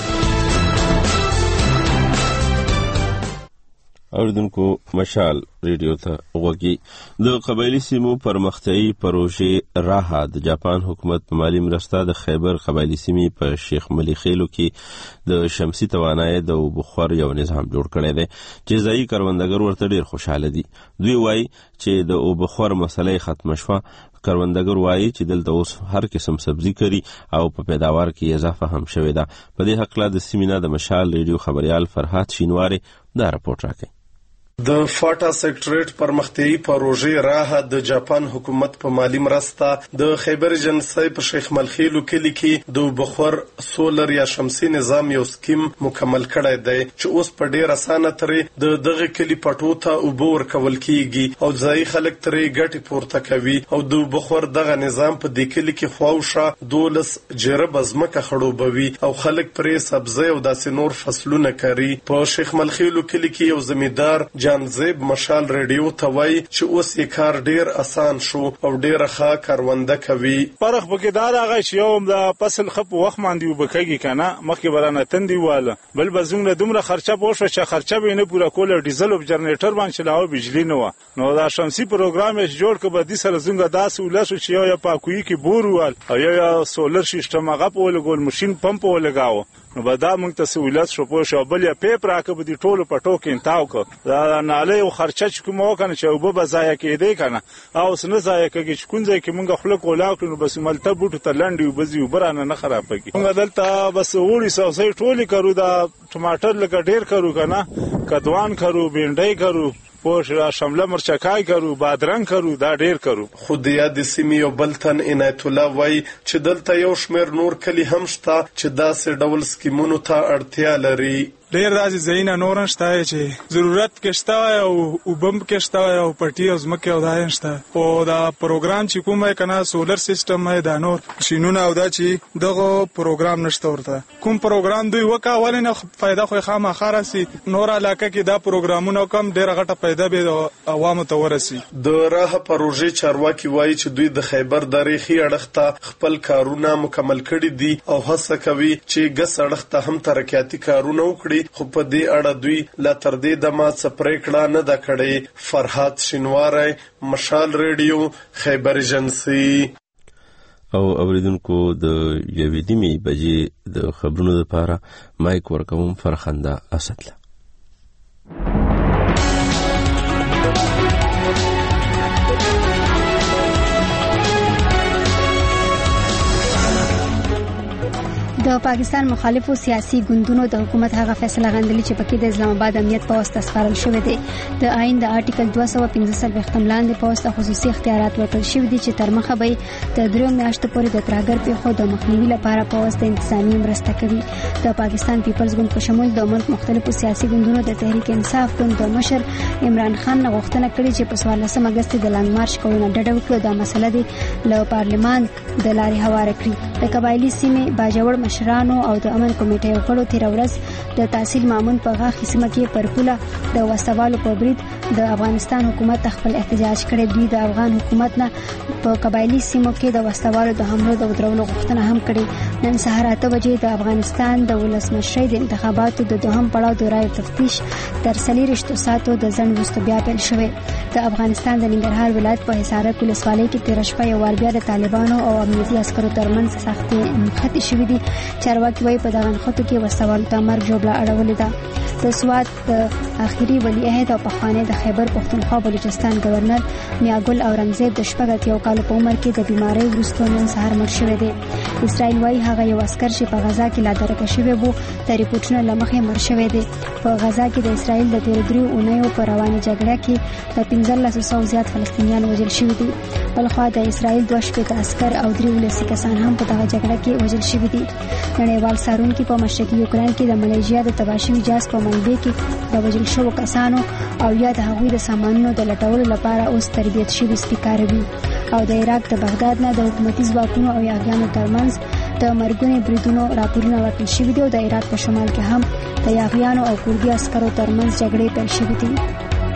اوریدونکو مشال ریډیو ته غوږی. د قبایلی سیمو پرمختیايي پروژې راها د جاپان حکومت په مالی مرسته د خیبر قبایلی سیمې په شیخ ملي خیلو کې د شمسي توانایي د بخار یو نظام جوړ کړی دی چې ځایي کروندګر ورته ډیر خوشاله دي. دوی وایي چې د بخار مسلې ختم شوه. کروندګر وایي چې دلته اوس هر قسم سبزی کری او په پیداوار کې اضافه هم شوې ده. په دې حق لا د سیمینا د مشال ریډیو خبريال فرحات شینواری دا راپورټ راکړي. د فاټا سیکټریټ پرمختیايي پروژې راه د جاپان حکومت په مالی مرسته د خیبر جنسای په شیخ ملخیلو کلی کې د بخور سولر یا شمسي نظام یو سکیم مکمل کړی دی چې اوس په ډیر اسانه طریقه د دغه کلی پټو ته اوبه ورکول کیږي او ځای خلک ترې ګټه پورته کوي او د بخور دغه نظام په دې کلی کې خواوشه دولس جرب ازمکه خړوبوي او خلک پرې سبزی او داسې نور فصلونه کوي. په شیخ ملخیلو کلی کې یو زمیندار جانزیب مشال ریډیو ته وایي چې اوس یې کار ډیر اسان شو او ډیره ښه کارونده کوي. فرق پکې دا راغی چې یو د فصل خپ وخت باندې وبکېږي کنه مخکې ورانه تندي واله بل بزنګ له دومره خرچه پوښه چې خرچه به نه پوره کوله ډیزل او جنریټر باندې چلاو بجلی نه و. نو دا شمسي پروګرام یې جوړ کړ به د سره زنګ داس ولاسو چې یو په کوی کې بور وال او یو سولر سیستم هغه په لګول ماشين پمپ ولګاو. نو به دا موږ ته سہولت شو پوه شو بل یې پیپ راکې به دي ټولو پټو کې انتاو کو دا ناله او خرچه چې کوم وکنه چې وب به ضایع کېدی کنه او سن ضایع کېږي چې کونځي کې موږ خپل کولا کړو بس ملته بوټو ته لنډي وبزي وبرانه نه خراب کړي. موږ دلته بس وړي سوسي ټولي کرو دا ټماټر لکه ډیر کرو کنه کدوان کرو بینډای کرو پوش را شمله مرچکای کرو بادرنګ کرو دا ډیر کرو. خود یاد سیمې او بلتن عنایت الله وای چې دلته یو شمیر نور کلی هم شته چې داسې ډول سکیمونو ته اړتیا لري. ډېر داسې ځایونه نور هم شته چې ضرورت کې شته او اوبه هم کې شته او پټي او ځمکې او دا هم شته. خو دا پروګرام چې کوم دی که نه سولر سیسټم دی دا نور شینونه او دا چې دغه پروګرام نشته ورته. کوم پروګرام دوی وکړه ولې نه فایده خو یې خامخا راسي. نور علاقه کې دا پروګرامونه کم ډېره غټه پیدا به د عوامو ته ورسي. د راه پروژې چارواکي وایي چې دوی د خیبر درې ښي اړخ ته خپل کارونه مکمل کړي دي او هڅه کوي چې ګس اړخ ته هم ترقیاتي کارونه وکړي. خو په دې اړه دوی لا تر دې دمه څه پرېکړه نه ده کړې. فرحات شینواری، مشال ریډیو، خیبر ایجنسي. او اوریدونکو د یوې نیمې بجې د خبرونو لپاره مایک ورکوم فرخنده اسدله. د پاکستان مخالفو سیاسي ګوندونو د حکومت هغه فیصله غندلې چې پکې د اسلام آباد امنیت په واسطه سپارل شوې ده. د آئین د آرټیکل دوه سوه پنځه څلوېښت لاندې په واسطه خصوصي اختیارات ورکړل شوي دي چې تر مخه به د دریو میاشتو پورې د ترهګر پیښو د مخنیوي لپاره په واسطه انتظامی مرسته کوي. د پاکستان پیپلز ګوند په شمول د ملک مختلفو سیاسي ګوندونو د تحریک انصاف ګوند د مشر عمران خان نه غوښتنه کړې چې په څوارلسمه اګست د لانګ مارچ کولو نه ډډه وکړي. دا مسله د له پارلمان د لارې هواره کړي. د قبایلي سیمې باجوړ مشرانو او د امن کمیټې وکړو تیر ورځ د تحصیل مامون په غاښ سیمه کې پر پوله د وسوالو په برید د افغانستان حکومت خپل احتجاج کړی. دوی د افغان حکومت نه په قبایلي سیمو کې د وسوالو د حملو د ودرولو غوښتنه هم کړې. نن سهار اته بجې د افغانستان د ولسمشرۍ د انتخاباتو د دوهم پړاو د رایو تفتیش تر څلېرویشتو ساعتو د ځنډ وروسته بیا پیل شوی. د افغانستان د ننګرهار ولایت په حصارک ولسوالۍ کې تېره شپه یو وار بیا د طالبانو او امنیتي عسکرو ترمنځ سختې نښتې شوې دي. چارواکي وایي په دغه نښتو کې وسوالو ته مرګ ژوبله اړولې ده. د سوات د آخري ولی عهد او پخوانی د خیبر پښتونخوا بلوچستان گورنر میاګل اورنګزیب د شپږ اتیا کالو په عمر کې د بیمارۍ وروسته نن سهار مړ شوی دی. اسرائیل وایي هغه یو عسکر چې په غزا کې لا درکه شوی وو د ریپورټونو له مخې مړ شوی دی. په غزا کې د اسرائیل د تېرو دریو اونیو په روانه جګړه کې د پنځلسو سوو زیات فلسطینیان وژل شوي دي. بلخوا د اسرائیل دوه شپېته عسکر او درې ولسي کسان هم په دغه جګړه کې وژل شوي دي. نړیوال څارونکي په مشرقي یوکران کې د ملیشیا د تباه شوي جاز په منبع کې د وژل شوو کسانو او یا د هغوی د سامانونو د لټولو لپاره اوس تربیت شوي سپي کاروي. او د عراق د بغداد نه د حکومتي ځواکونو او یاغیانو ترمنځ د مرګونو بریدونو راپورونه ورکړل شوي دي او د عراق په شمال کې هم د یاغیانو او کردي عسکرو ترمنځ جګړې پیل شوې دي.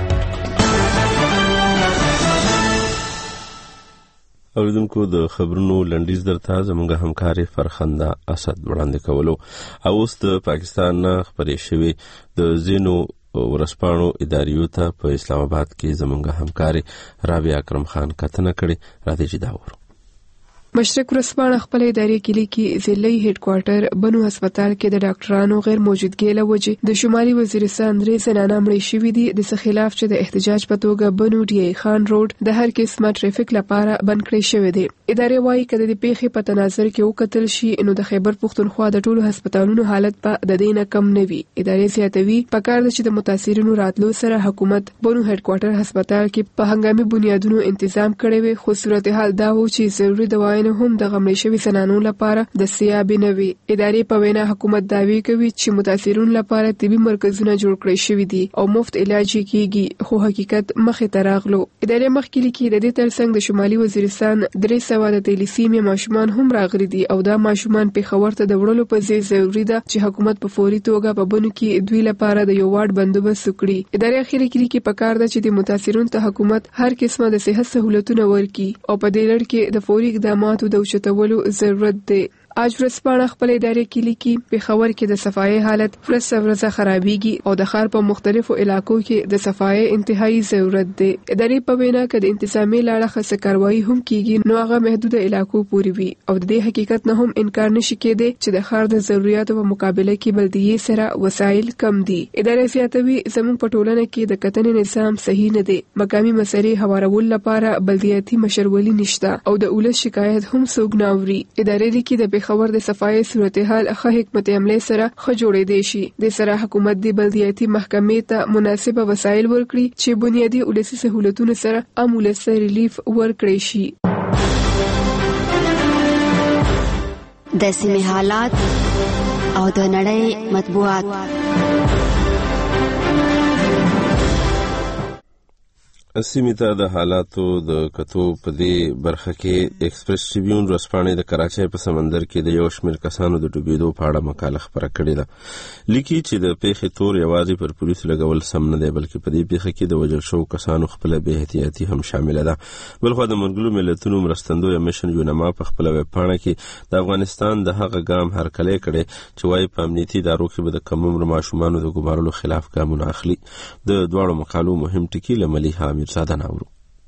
اوریدونکو د خبرونو لنډیز درته زموږ همکاري فرخنده اسد وړاندې کولو. او اوس د پاکستان خبرې شوي د زینو ورسپانو اداریو ته په اسلام آباد کې زموږ همکاري رابعه اکرم خان کتنه کړې. راځي چې دا وورو. مشرق ورسپانه خپل ادارې کلی کې ضلعي هډ کوارټر بنو هسپتال کې د ډاکټرانو غیر موجودګۍ له وجې د شمالي وزیرستان درې زنانه مړې شوي دي. د څه خلاف چې د احتجاج په توګه بنو ډي ای خان روډ د هر قسمه ټریفیک لپاره بند کړی شوی دی. ادارې وایي چې د پیښې په تناظر کې وکتل شي نو د خیبر پښتونخوا د ټولو هسپتالونو حالت په د دې نه کم نه وي. ادارې زیاتوي پکار ده چې د متاثرینو راتلو سره حکومت بنو هډ کوارټر هسپتال کې په هنګامي بنیادونو تنظیم کړی وي. خو صورتحال دا و چې ضروري دوايي نه هم د غمړې شوي زنانو لپاره د سیابي نوي. ادارې په وینا حکومت دعوی کوي چې متاثرون لپاره طبي مرکزونه جوړ کړی شوي دي او مفت علاج کیږي. خو حقیقت مخې ته راغلو. ادارې مخکې لیکي د دې ترڅنګ د شمالي وزیرستان درې سوه د تیلیسیمیا ماشومان هم راغلي دي او دا ماشومان پېښور ته د وړلو په ځای ضروري ده چې حکومت په فوري توګه په بنو کې دوی لپاره د یو وارډ بندوبست وکړي. ادارې اخیری کې لیکي پکار ده چې د متاثرون ته حکومت هر قسمه د صحت سہولتونه ورکړي او په دې لړ کې د فوري اقداماتو د اوچتولو ضرورت دی. آج ورځپاڼه خپل ادارې کې لیکي پېښور کې د صفایي حالت ورځ ورځ خرابېږي او د ښار په مختلفو علاقو کې د صفایي انتهایی ضرورت دی. ادارې په وینا کې د انتظامی لاړه خاصه کاروایی هم کیږي نو هغه محدوده علاقو پورې وي او د دې حقیقت نه هم انکار نشي کېدی چې د ښار د ضرورتو په مقابله کې بلدیې سره وسایل کم دي. ادارې زیاتوي زموږ په ټولنه کې د کتنې نظام صحیح نه دی. مقامي مسلې هوارول لپاره بلدیاتي مشرولي نشته او د اولس شکایت هم څوک نه اوري. ادارې لیکي د خبر د صفایي صورتحال ښه حکمت عملي سره ښه جوړېدی شي. د سره حکومت د بلدیاتي محکمې ته مناسب وسایل ورکړي چې بنیادی ولسي سہولتونو سره عام ولس ریلیف ورکړي شي. د سیمې حالات او د نړۍ مطبوعات سیمې ته د حالاتو د کتو په دې برخه کې ایکسپریس ټریبیون ورځپاڼې د کراچۍ په سمندر کې د یو شمېر کسانو د ډوبېدو په اړه مقاله خپره کړې ده. لیکي چې د پیښې تور یوازې پر پولیسو لګول سم نه دی، بلکې په دې پیښه کې د وژل شوو کسانو خپله بې احتیاطي هم شامله ده. بلخوا د ملګرو ملتونو مرستندویه میشن یونما په خپله ویبپاڼه کې د افغانستان د هغه ګام هرکلی کړی چې وایي په امنیتي ادارو کې به د کم عمره ماشومانو د ګمارلو خلاف ګامونه اخلي. د دواړو مقالو مهم ټکي له ملیحه امیر ناورو.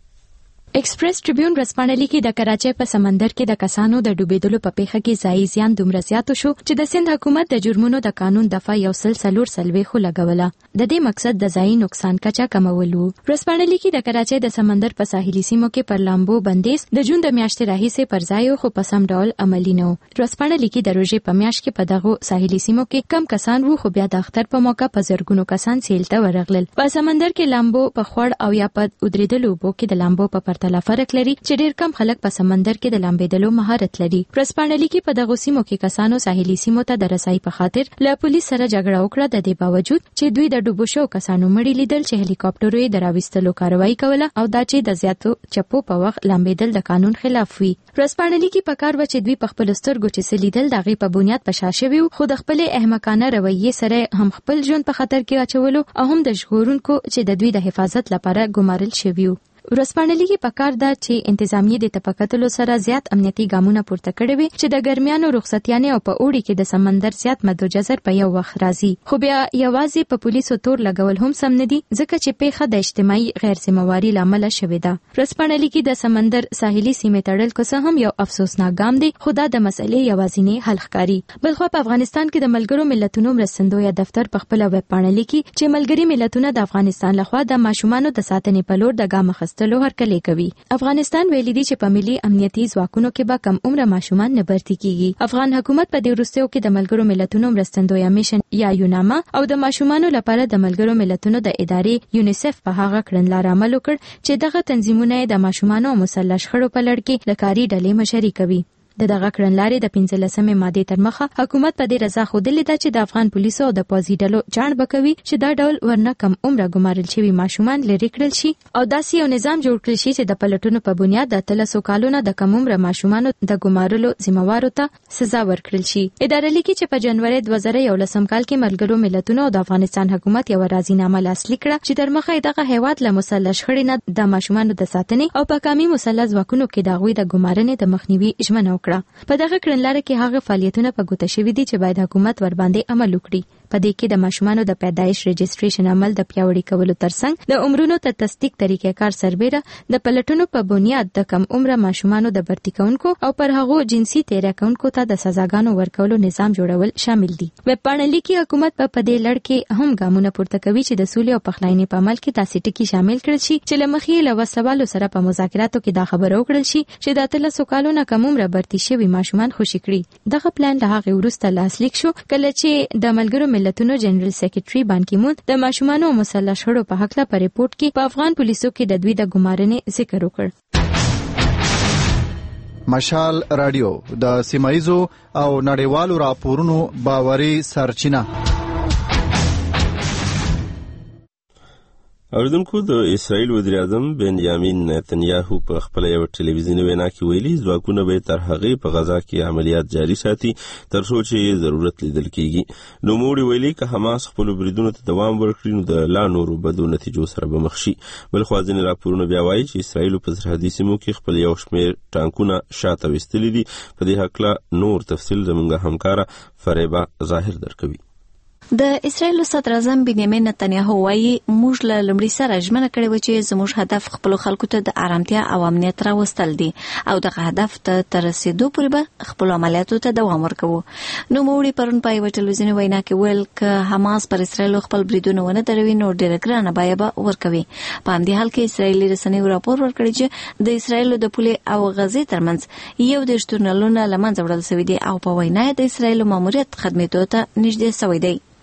ایکسپریس ټریبیون ورځپاڼه لیکي د کراچۍ په سمندر کې د کسانو د ډوبېدلو په پیښه کې ځایي زیان دومره زیات شو چې د سند حکومت د جرمونو د قانون دفعه یو سل څلور څلوېښت لګوله. د دې مقصد د ځایي نقصان کچه کمول و. ورځپاڼه لیکي د کراچۍ د سمندر په ساحلي سیمو کې پر لامبو بندیز د جون د میاشتې راهیسې پر ځای خو په سم ډول عملي نه و. ورځپاڼه لیکي د روژې په میاشت کې په دغه ساحلي سیمو کې کم کسان وو، خو بیا د اختر په موقع په زرګونو کسان سیل ته ورغلل. په سمندر کې لامبو په خوړ او یا په ودرېدلو اوبو کې د لامبو په پرتله فرق لري چې ډېر کم خلک په سمندر کې د لامبېدلو مهارت لري. ورځپاڼه لیکي په دغه سیمو کې کسانو ساحلي سیمو ته د رسایي په خاطر له پولیس سره جګړه وکړه، د دې باوجود چې دوی د ډوبو شوو کسانو مړي لیدل چې هلیکاپټرو یې د راویستلو کاروایي کوله او دا چې د زیاتو چپو په وخت لامبېدل د قانون خلاف وي. ورځپاڼه لیکي په کار و چې دوی په خپل سترګو چې څه لیدل د هغې په بنیاد په شا شوي وو، خو د خپلې احمقانه رویې سره هم خپل ژوند په خطر کې اچولو او هم د ژغورونکو چې د دوی د حفاظت لپاره ګمارل شوي وو. ورځپاڼه لیکي په کار ده چې انتظامیه د تپکتلو سره زیات امنیتي ګامونه پورته کړي وي چې د ګرمیانو رخصتیانې او په اوړي کې د سمندر زیات مد جزر په یو وخت راځي. خو بیا یوازې په پولیسو تور لګول هم سم نه دي، ځکه چې پیښه د اجتماعي غیر ذمہواري لامل شوې ده. ورځپاڼه لیکي د سمندر ساحلي سیمې تړل که څه هم یو افسوسناک ګام دی، خو دا د مسئلې یوازینی حل ښکاري. بلخوا په افغانستان کې د ملګرو ملتونو مرستندویه دفتر په خپله ویبپاڼه لیکي چې ملګري ملتونه د افغانستان لخوا د ماشومانو د ساتنې په لور د ګام اخیستلو هرکلی کوي. افغانستان ویلي دی چې په ملي امنیتي ځواکونو کې به کم عمره ماشومان نه برتي کیږي. افغان حکومت په دې وروستیو کې د ملګرو ملتونو مرستندویه میشن یا یوناما او د ماشومانو لپاره د ملګرو ملتونو د ادارې یونیسف په هغه کړنلاره عمل وکړ چې دغه تنظیمونه د ماشومانو او مسلح شخړو په لړ کې د کاري ډلې مشري کوي. د دغه کړنلارې د پنځلسمې مادې تر مخه حکومت په دې رضا ښودلې ده چې د افغان پولیسو او د پوځي ډلو چاڼ به کوي چې دا ډول ورنه کم عمره ګمارل شوي ماشومان لرې کړل شي او داسې یو نظام جوړ کړل شي چې د پلټونو په بنیاد د اتلسو کالو نه د کم عمره ماشومانو د ګمارلو ذمہوارو ته سزا ورکړل شي. اداره لیکي چې په جنوري دوه زره یولسم کال کې ملګرو ملتونو او د افغانستان حکومت یو راضینامه لاسلیک کړه چې تر مخه دغه هیواد له مسلح شخړې نه د ماشومانو د ساتنې او په کامي مسلح ځواکونو کې د هغوی د ګمارنې د مخنیوي ژمنه وکړه. په دغه کړنلاره کې هغه فعالیتونه په ګوته شوي دي چې باید حکومت ورباندې عمل وکړي. په دې کې د ماشومانو د پیدایش رجسټریشن عمل د پیاوړي کولو ترڅنګ د عمرونو ته تصدیق طریقې کار سربېره د پلټونو په بنیاد د کم عمره ماشومانو د برتي کوونکو او پر هغو جنسي تیری کوونکو ته د سزاګانو ورکولو نظام جوړول شامل دي. ویبپاڼه لیکي حکومت په دې لړ کې هم ګامونه پورته کوي چې د سولې او پخلاینې په عمل کې داسې ټکي شامل کړل شي چې له مخې له وسوالو سره په مذاکراتو کې دا خبره وکړل شي چې د اتلسو کالو نه کم عمره برتي شوي ماشومان خوشي کړي. دغه پلان له هغې وروسته لاسلیک شو کله چې د ملګرو ملتونو جنرال سیکریټري بان کی مون د ماشومانو او مسلح شخړو په هکله په ریپورت کې په افغان پولیسو کې د دوی د ګمارنې ذکر وکړ. مشال رادیو د سیمایزو او نړیوالو راپورونو باوري سرچینه. اوریدونکو، د اسرائیل وزیر اعظم بنیامین نتنیاهو په خپل یو ټلویزیوني وینا کې ویلي ځواکونه به تر هغې په غزا کې عملیات جاري ساتي تر څو چې ضرورت لیدل کیږي. نوموړي ویلي که حماس خپلو بریدونو ته دوام ورکړي نو د لا نورو بدو نتیجو سره به مخ شي. بلخوا ځینې راپورونه بیا وایي چې اسرائیل په سرحدي سیمو کې خپل یو شمېر ټانکونه شاته ویستلي دي. په دې هکله نور تفصیل زموږ همکاره فریبه ظاهر درکوي. د اسرائیل صدر اعظم بنیامین نتنیاهو وایي موږ له لومړي سره ژمنه کړې وه چې زموږ هدف خپلو خلکو ته د ارامتیا او امنیت راوستل دي او دغه هدف ته تر رسېدو پورې به خپلو عملیاتو ته دوام ورکوو. نوموړي پرون په یوه ټلویزیوني وینا کې ویل که حماس پر اسرائیلو خپل بریدونه ونه دروي نو ډېره ګرانه بیه به ورکوي. په همدې حال کې اسرائیلي رسنیو راپور ورکړی چې د اسرائیلو د پولې او غزې ترمنځ یو دېرش تونلونه له منځه وړل سوي دي او په وینا د اسرائیلو ماموریت ختمېدو ته نږدې سوی دی.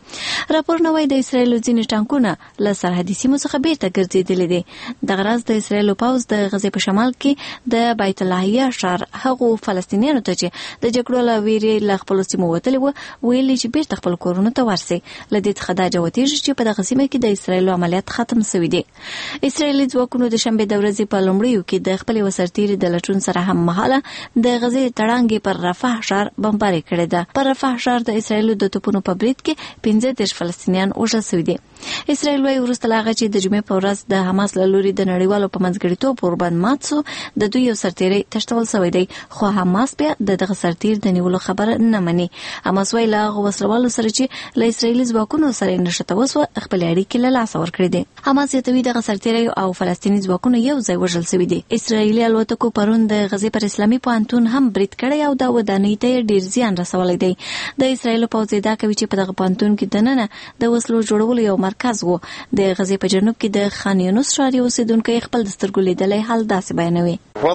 راپورونه وايي د اسرایل ځینې ټانکونه له سرحدي سیمو څخه بیرته ګرځېدلي دي. دغه راز د اسرایل پوځ د غزې په شمال کې د بیت الله ښار هغو فلسطینیانو ته چې د جګړو له ویرې له خپلو سیمو وتلي وو ویلي چې بیرته خپل کورونو ته ورسي. له دې څخه دا جوتېږي چې په دغه سیمه کې د اسرایل عملیات ختم شوي دي. اسرایلي ځواکونو د شنبې د ورځې په لومړیو کې د خپلې وسرتیري د لټون سره هم مهاله د غزې تړانګې پر رفح ښار بمباري کړې ده. پر رفح ښار د اسرایلو د توپونو په برید کې پنځه دېرش فلسطینیان وژل شوي دي. اسرایل وايي وروسته له هغه چې د جمعې په ورځ د حماس له لوري د نړیوالو په منځګړیتوب ورباندې مات سو، د دوی یو سرتیری تښتول شوی دی، خو حماس بیا د دغه سرتیر د نیولو خبره نه مني. حماس وايي له هغو وسلوالو سره چې له اسرایلي ځواکونو سره یې نښته وسوه خپلې اړیکې له لاسه ورکړې دي. حماس زیاتوي دغه سرتیری او فلسطیني ځواکونه یو ځای وژل شوي دي. اسرایلي الوتکو پرون د غزې پر اسلامي پوهنتون هم برید کړی او دا ودانۍ ته ډېر زیان رسولی دی. د اسرایلو پوځ ادعا کوي چې په دغه پوهنتون کې دننه د وسلو جوړولو یو مرکز و. د غزې په جنوب کې د خان یونس ښار یو اوسېدونکی خپل د سترګو لیدلی حال داسې بیانوي.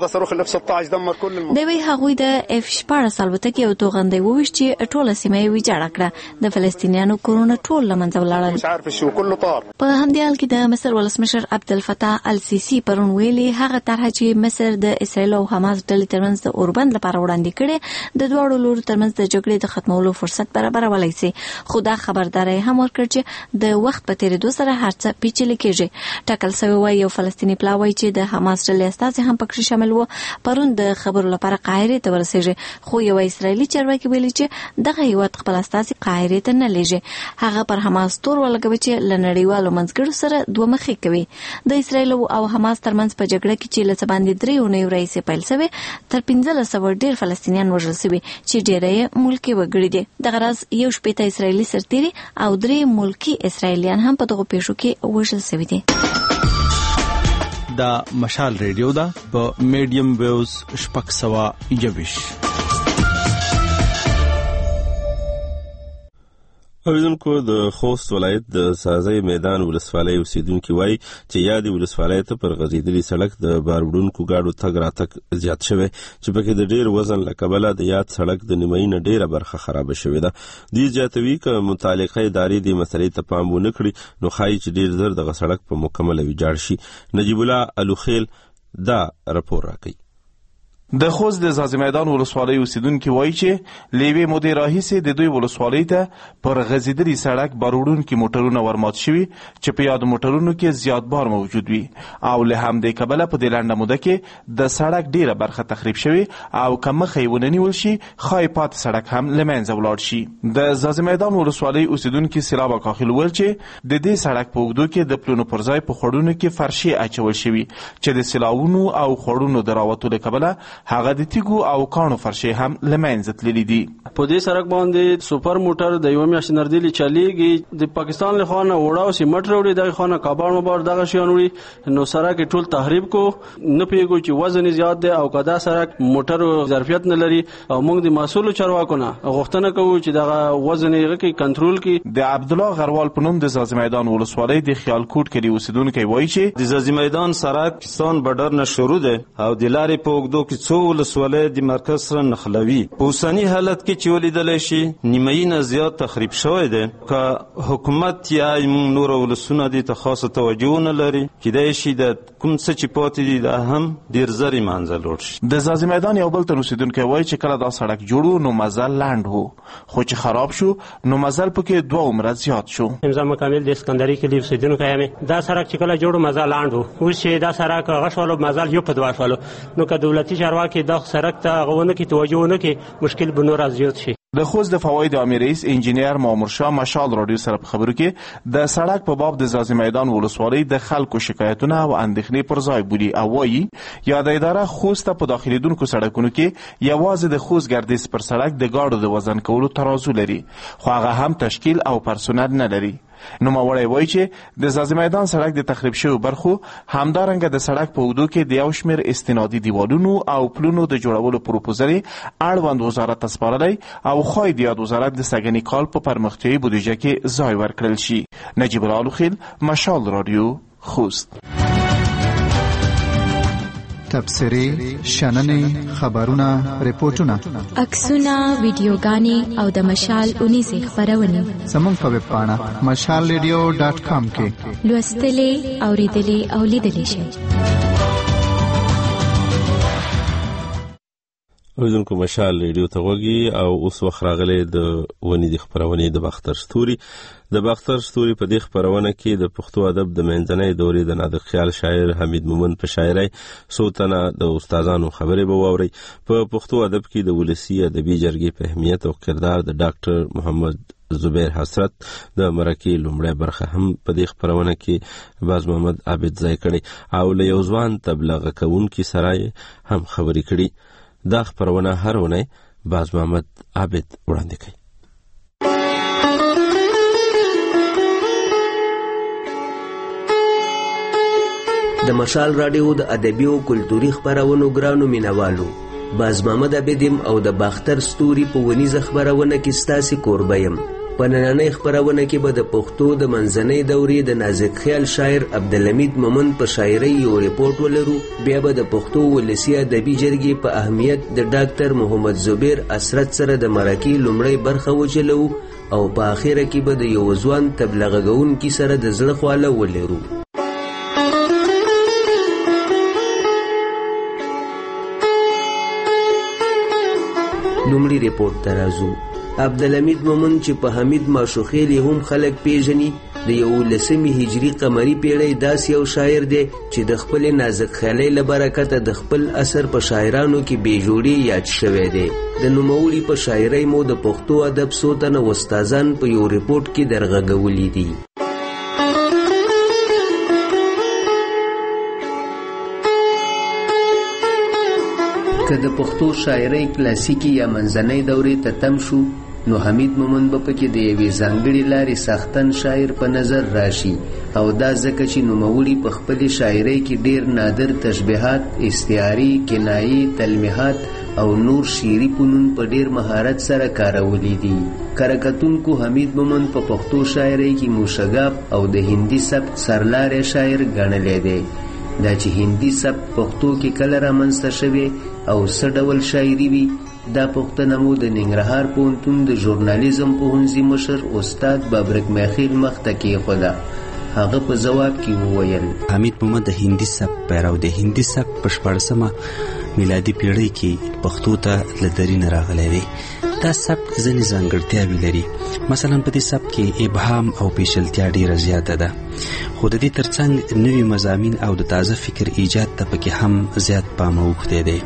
دوی هغوی د اف شپاړس الوتکې او توغندۍ وویشت چې ټوله سیمه یې ویجاړه کړه. د فلسطینیانو کورونه ټول له منځه ولاړل. په همدې حال کې د مصر ولسمشر عبدالفتاح السیسي پرون ویلي هغه طرحه چې مصر د اسرایل او حماس ډلې ترمنځ د اوربند لپاره وړاندې کړې د دواړو لورو ترمنځ د جګړې د ختمولو فرصت برابرولی سي. خو دا خبرداری هم ورکړ چې د وخت په تېرېدو سره هر څه پیچلي کېږي. ټاکل سوی وایي یو فلسطیني پلا وایي چې د حماس ډلې استازي هم پکې شامل وو. پرون د خبرو لپاره قاهرې ته ورسېږي، خو یو اسرایلي چارواکي ویلي چې دغه هیواد خپل استازي قاهرې ته نه لیږي. هغه پر حماس تور ولګوي چې له نړیوالو منځګړو سره دوه مخې کوي. د اسرایل او حماس ترمنځ په جګړه کې چې له څه باندې درې اونیو راهیسې پیل شوې تر پنځلس سوه ډېر فلسطینیان وژل شوي چې ډېری یې ملکي وګړي دي. دغه راز یو شپېته اسرایلي سرتیري او درې ملکي اسرایلیان هم په دغو پیښو کې وژل شوي دي. دا مشال ریډیو ده په میډیم ویوز شپږ سوه یوویش. اوریدونکو د خوست ولایت د سازی میدان ولسوالۍ اوسیدونکي وایي چې یادې ولسوالۍ ته پر غځېدلي سړک د بار وړونکو ګاډو تګ راتګ زیات شوی چې پکې د ډېر وزن له کبله د یاد سړک د نیمایي نه ډېره برخه خرابه شوې ده. دوی زیاتوي که متعلقه ادارې دې مسلې ته پام ونه کړي نو ښایي چې ډېر زر دغه سړک په مکمله ویجاړ شي. نجیب الله الوخیل دا راپور راکوي. د خوست د زازی میدان ولسوالۍ اوسیدونکي وایي چې له یوې مودې راهیسې د دوی ولسوالۍ ته پر غځېدلي سړک بار وړونکي موټرونه ورمات شوي چې په یادو موټرونو کې زیات بار موجود وي او له همدې کبله په دې لنډه موده کې د سړک ډېره برخه تخریب شوي او که مخه یې ونه نیول شي ښایي پاتې سړک هم له منځه ولاړ شي. د زازی میدان ولسوالۍ اوسیدونکي سیلاب کاخل وویل چې د دې سړک په اوږدو کې د پلونو پر ځای په خوړونو کې فرشې اچول شوي چې د سیلابونو او خوړونو د راوتو له کبله هغه د تیګو او کانو فرشې هم له منځه تللي دي. په دې سړک باندې سوپر موټر د یوه میاشتې نه ډېرې چلیږي. د پاکستان له خوا نه اوړه او سیمټ راوړي، دغې خوا نه کباړ مباړ دغه شیان وړي، نو سړک یې ټول تخریب کو. نه پوهېږو چې وزن یې زیات دی او که دا سړک موټر ظرفیت نه لري او موږ د مسؤلو چارواکو نه غوښتنه کوو چې دغه وزن یې هغه کنټرول کړي. د عبدالله غروال په نوم د زازی میدان ولسوالۍ د خیالکوټ کلي اوسیدونکی وایي چې د زازی میدان سړک پاکستان بډر نه شروع دی او د لارې په اوږدو کې څو ولسوالۍ د مرکز سره نښلوي. په اوسني حالت کې چې ولیدلی شي نیمایي نه زیات تخریب شوی دی. که حکومت یا موږ نور ولسونه دې ته خاصه توجه ونه لري کیدای شي د کوم څه چې پاتې دي دا هم ډېر زر یې منځه لوړ شي. د زازی میدان یو بل تن اوسیدونکی وایي چې کله دا سړک جوړ نو مزل لنډ و، خو چې خراب شو نو مزل پکې دوه عمره زیات شو. امضا مکمل د اسکندري کلي اوسیدونکی یم. دا سړک چې کله جوړ مزل لنډ و، اوس چې دا سړک هغه شولو مزل یو په دوه شولو، نو که دولتي چارواکي دا سړک ته غوونه کې توجه ونه کې مشکل به نور زیات شي. د خوست د فواید عامه رئیس انجینیر مامور شاه مشال رادیو سره په خبرو کې د سړک په باب د زازی میدان ولسوالۍ د خلکو شکایتونه او اندېښنې پر ځای بولي او وایي یاده اداره خوست په داخليدونکو سړکونو کې یوازې د خوست ګردیز پر سړک د ګاډو د وزن کولو ترازو لري، خو هغه هم تشکیل او پرسونل نه لري. نوموړی وایي چې د زازی میدان سړک د تخریب شویو برخو همدارنګه د سړک په اوږدو کې د یو شمېر استنادي دیوالونو او پلونو د جوړولو پروپوزل یې اړوند وزارت ته سپارلی او ښایي د یاد وزارت د سږني کال په پرمختیایي بودیجه کې ځای ورکړل شي. نجیب الله الوخیل، مشال رادیو، خوست. تبصرې شننې خبرونه ریپورتونه عکسونه ویډیوګانې او د مشال اونیزې خبرونه زموږ په ویب پاڼه مشال ریډیو ډاټ کام کې لوستلې اوریدلې او لیدلې شئ. اوریدونکو مشال ریډیو ته وګورئ او اوس وخت راغلی د ونې د خبرونې د باختر ستوري. د باختر ستوري په دې خبرونه کې د پښتو ادب د منځنۍ دورې د نادر خیال شاعر حمید مومند په شاعرۍ څو تنه د استادانو خبرې به واورئ. په پښتو ادب کې د ولسي ادبي جرګې په اهمیت او کردار د ډاکټر محمد زبیر حسرت د مرکې لومړی برخه هم په دې خبرونه کې باز محمد عابد ځای کړی او له یو ځوان تبلیغ کوونکي سره هم خبرې کړي. دا خبرونه هر ونه باز محمد عابد وړاندې کوي. د مشال رادیو د ادبي او کلتوري خبرونو ګرانو مینوالو، باز محمد عابد او د باختر ستوري په ونیزه خبرونه کې ستاسو کوربیم. په نننۍ خبرونه کې به د پښتو د منځنۍ دورې د نازک خیال شاعر عبدالحمید مومند په شاعرۍ یو ریپورت ولرو. بیا به د پښتو ولسي ادبي جرګې په اهمیت د ډاکټر محمد زبیر حسرت سره د مرکې لومړی برخه وچلو او په اخره کې به د یو ځوان تبلیغ کوونکي سره د زړه خواله ولرو. لومړی ریپورت ته راځو. عبدالحمید مومند چې په حمید ماشوخیلی هم خلک پیژني، د یولسمې هجري قمري پیړۍ داسې یو شاعر دی چې د خپل نازک خیالۍ له برکته د خپل اثر په شاعرانو کې بې جوړې یاد شوی دی. د نوموړي په شاعرۍ مو د پښتو ادب څو تنه استادان په یو ریپورت کې درغږولي دي. که د پښتو شاعرۍ کلاسیکي یا منځنۍ دورې ته تم شو، نو حمید مومند به پکې د یوې ځانګړې لارې سختن شاعر په نظر راشي، او دا ځکه چې نوموړي په خپلې شاعرۍ کې ډېر نادر تشبیهات، استعاري، کنایي، تلمیحات او نور شعري فنون په ډېر مهارت سره کارولي دي. کره کتونکو حمید مومند په پښتو شاعرۍ کې موشګاف او د هندي سبک سرلاری شاعر ګڼلی دی. دا چې هندي سبک پښتو کې کله رامنځته شوی او څه ډول شاعري وي، دا پوښتنه مو د ننګرهار پوهنتون د ژورنالیزم پوهنځي مشر استاد بابرک میخیل مخ ته کېښوده. هغه په ځواب کې وویل: حمید مومند د هندي سبک پیرو دی. هندي سبک په شپاړسمه میلادي پیړۍ کې پښتو ته له درینه راغلی دی. دا سبک ځینې ځانګړتیاوې لري. مثلا په دې سبک کې ابهام او پیچلتیا ډېره زیاته ده، خو د دې ترڅنګ نوي مضامین او د تازه فکر ایجاد ته پکې هم زیات پام اوښتی دی.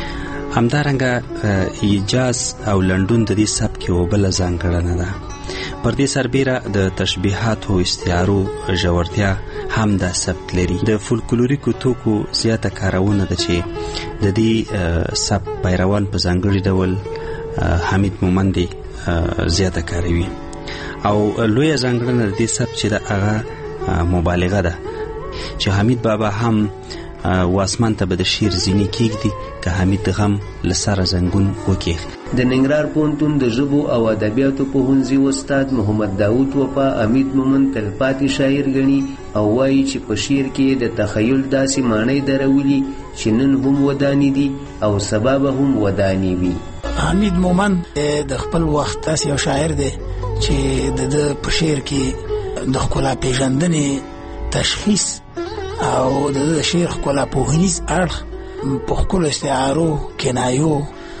همدارنګه ایجاز او لنډون د دې سبک یوه بله ځانګړنه ده. پر دې سربیره د تشبیهاتو استعارو ژورتیا هم دا سبک لري. د فولکلوریکو توکو زیاته کارونه ده چې د دې سبک پیروان په ځانګړي ډول حمید مومند زیاته کاروي. او لویه ځانګړنه د دې سبک چې ده هغه مبالغه ده، چې حمید بابا هم واسمان ته به د شیر زینې کېږدي که حمید د غم له سره زنګون وکېږي. د ننګرهار پوهنتون د ژبو او ادبیاتو پوهنځي استاد محمد داود وفا حمید مومند تلپاتې شاعر ګڼي او وایي چې په شعر کې د تخیل داسې معنی درولي چې نن هم ودانې دي او سبا به هم ودانې وي. حمید مومند د خپل وخت داسې یو شاعر دی چې د ده په شعر کې د ښکلا پېژندنې تشخیص او د شعر ښکلا پوهنیز اړخ په ښکلو استعارو، کنایو،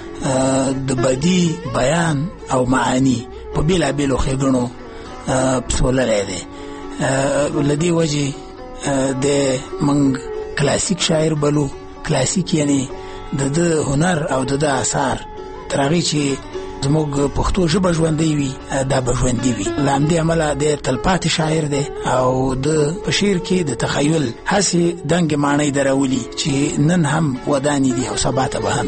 د بدی بیان او معانی په بېلابېلو ښېګڼو پسوللی دی. له دې وجې د موږ کلاسیک شاعر بلو. کلاسیک یعنی د ده هنر او د ده اثار تر هغې چې زموږ پښتو ژبه ژوندۍ وي، دا به ژوندي وي. له همدې امله د تلپاتې شاعر دی او د په شعر کې د تخیل هسې دنګې ماڼۍ درولي چې نن هم ودانې دي او سبا ته به هم وي.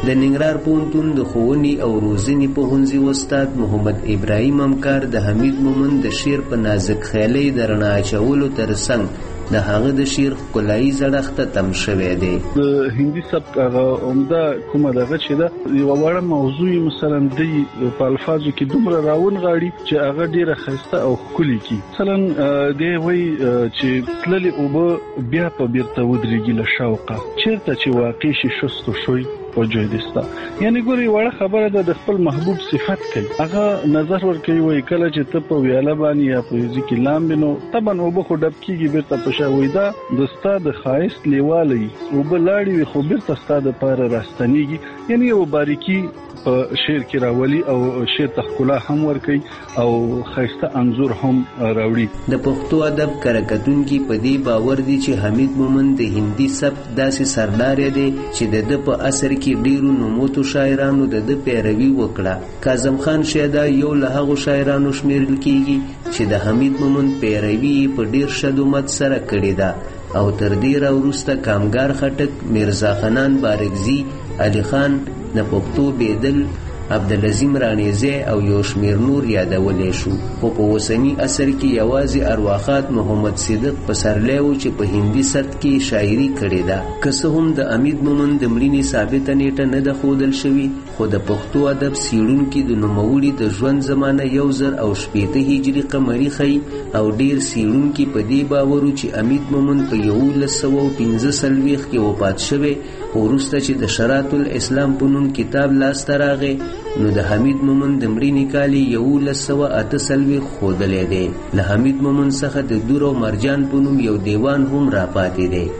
د ننګرهار پوهنتون د ښوونې او روزنې پوهنځي استاد محمد ابراهیم همکار د حمید مومند د شعر په نازک خیالۍ د رڼا اچولو ترڅنګ د هغه د شعر ښکلایي زړښت ته تم شوی دی. د هندي سبک هغه عمده کومه دغه چې ده یوه وړه موضوع مثلا دی په الفاظو کې دومره راونغاړي چې هغه ډیره ښایسته او ښکلي کړي. مثلا دی وایي چې تللې اوبه بیا په بیرته ودرېږي له شوقه، چېرته چې واقع شي شستو شوی په جوی دستا. یعنی ګوري وړه خبره ده د خپل محبوب صفت کوي، هغه نظر ورکوي وایي کله چې ته په ویاله باندې یا په یوځي کې لامبې نو طبعا اوبه خو ډب کېږي بیرته په شا وایي دا د ستا د ښایست لیواله وي، اوبه لاړې وي خو بیرته ستا دپاره راستنېږي. یعنی یو باریکي په شعر کې راولي او شعر ته ښکلا هم ورکوي او ښایسته انځور هم راوړي. د پښتو ادب کره کتونکي په دې باور دي چې حمید مومند د هندي سبک داسې سردار دی چې د ده په اثر کې ډیرو نوموتو شاعرانو د ده پیروي وکړه. کاظم خان شیدا یو له هغو شاعرانو شمیرل کیږي چې د حمید مومند پیروي په ډیر شدومت سره کړې ده او تر دې راوروسته کامګار خټک، میرزا خنان بارکزي، علي خان د پښتو بیدل، عبدالعظیم رانیزی او یو شمیر نور یادولی شو. خو په اوسني عصر کې یوازې ارواخات محمد صدیق پسرلی و چې په هندي سبک کې شاعري کړې ده. که څه هم د حمید مومند د مړینې ثابته نیټه نه ده ښودل شوې، خو د پښتو ادب څېړونکي د نوموړي د ژوند زمانه یو زر او شپېته هجري قمري ښیي او ډېر څېړونکي په دې باور و چې حمید مومند په یولس سوه پنځه څلوېښت کې وفات شوی. وروسته چې د شرایط الاسلام په نوم کتاب لاسته راغی نو د حمید مومند د مړینې کال یولس سوه اته څلوېښت ښودلی دی. له حمید مومند څخه د دور او مرجان په نوم یو دیوان هم راپاتې دی.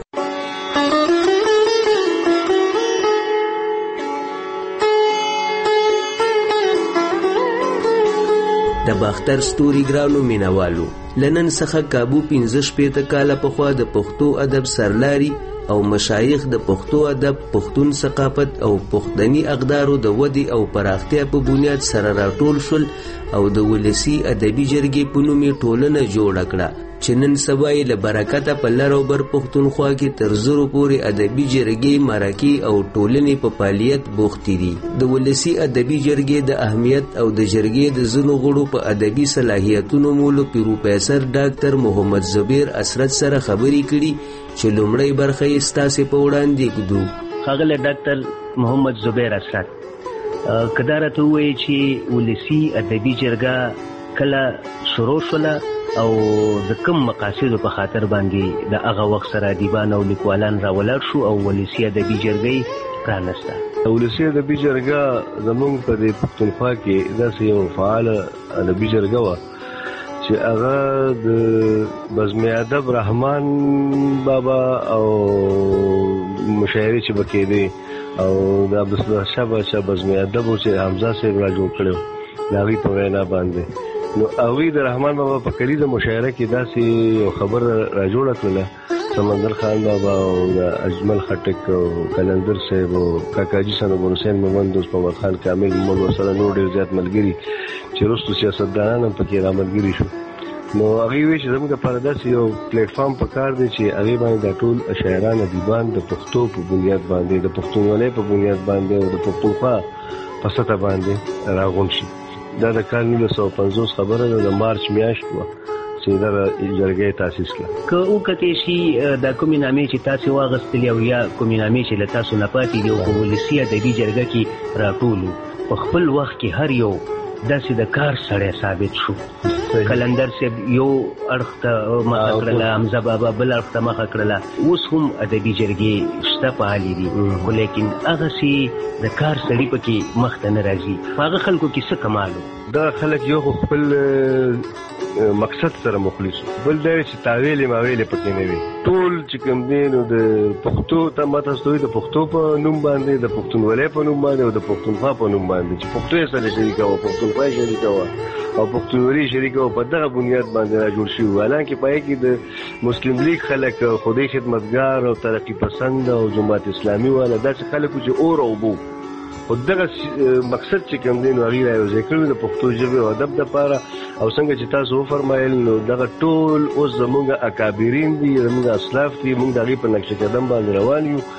د باختر ستوري ګرانو مینوالو، له نن څخه کابو پنځه شپېته کاله پخوا د پښتو ادب سرلاري او مشایخ د پښتو ادب، پښتون ثقافت او پښتني اقدارو د ودې او پراختیا په بنیاد سره راټول شول او د ولسي ادبي جرګې په نوم یې ټولنه جوړه کړه چې نن سبا یې له برکته په لر او بر پښتونخوا کې تر زرو پورې ادبي جرګې، مرکې او ټولنې په فعالیت بوختې دي. د ولسي ادبي جرګې د اهمیت او د جرګې د ځینو غړو په ادبي صلاحیتونو مو له پروفیسر ډاکټر محمد زبیر اسرت سره خبرې کړي چې لومړی برخه یې ستاسې په وړاندې ږدو. ښاغلی ډاکټر محمد زبیر اسرت، که دا راته ووایي چې ولسي ادبي جرګه کله شروع شوله او د کوم مقاصدو په خاطر باندې د هغه وخت سره ادیبان او لیکوالان راولاړ شو او ولسي ادبي جرګه پرانسته؟ ولسي ادبي جرګه زموږ په دې پښتونخوا کې داسې یو فعاله ادبي جرګه وه چې هغه د بزم ادب رحمان بابا او مشاعرې چې به کېدې او د عبدالصمد شاه بادشاه بزم ادب و چې حمزه صاحب را جوړ کړی د هغوی په وینا باندې، نو هغوی د رحمان بابا په کلیده مشاعره کې داسې یو خبر را جوړه کړله. سمندر خان بابا او د اجمل خټک او قلندر صاحب او کاکاجي صاحب حسین مومند اوس محمد خان کامل موږ ورسره نور ډېر زیات ملګري چې وروستو سیاستدانان هم پکې را ملګري شو. نو هغوی وایي چې زموږ دپاره داسې یو پلیټفارم پکار دی چې هغې باندې دا ټول شاعران ادیبان د پښتو په بنیاد باندې، د پښتونولۍ په بنیاد باندې او د پښتونخوا په سطحه باندې راغونډ شي. دا د کال نولس سوه پنځوس خبره ده، د مارچ میاشت وه چې دا جرګه تاسیس کړه. که وکتې شي دا کومې نامې چې تاسې واغستلې او یا کومې نامې چې له تاسو نه پاتې دي او په ولسي ادبي جرګه کې راټول په خپل وخت کې هر یو داسې د کار سړی ثابت شو. قلندر صاحب یو اړخ ته مخه کړله، حمزه بابا بل اړخ ته مخه کړله. اوس هم ادبي جرګې شته فعالې دي، خو لیکن هغسې د کار سړي پکې مخ ته نه راځي. په هغه خلکو کې څه کمال و؟ دا خلک یو خو خپل مقصد سره مخلص، بل دا چې تاویلې ماویلې پکې نه وي. ټول چې کوم دی نو د پښتو ته ماته ستوي د پښتو په نوم باندې، د پښتونولۍ په نوم باندې او د پښتونخوا په نوم باندې چې پښتو یې سره شریکه وه، پښتونخوا یې شریکه وه او پښتونولي شریکه وه، په دغه بنیاد باندې را جوړ شوي وو. حالانکې په هغې کې د مسلم لیگ خلک، خدای خدمتګار او ترقي پسند او جماعت اسلامي والا داسې خلک چې اور او اوبه، خو دغه مقصد چې کوم دی نو هغوی را یوځای کړي د پښتو ژبې او ادب دپاره. او څنګه چې تاسو وفرمایل نو دغه ټول اوس زموږ اکابرین دي، زموږ اسلاف دي، موږ د هغوی په نقش قدم باندې روان یو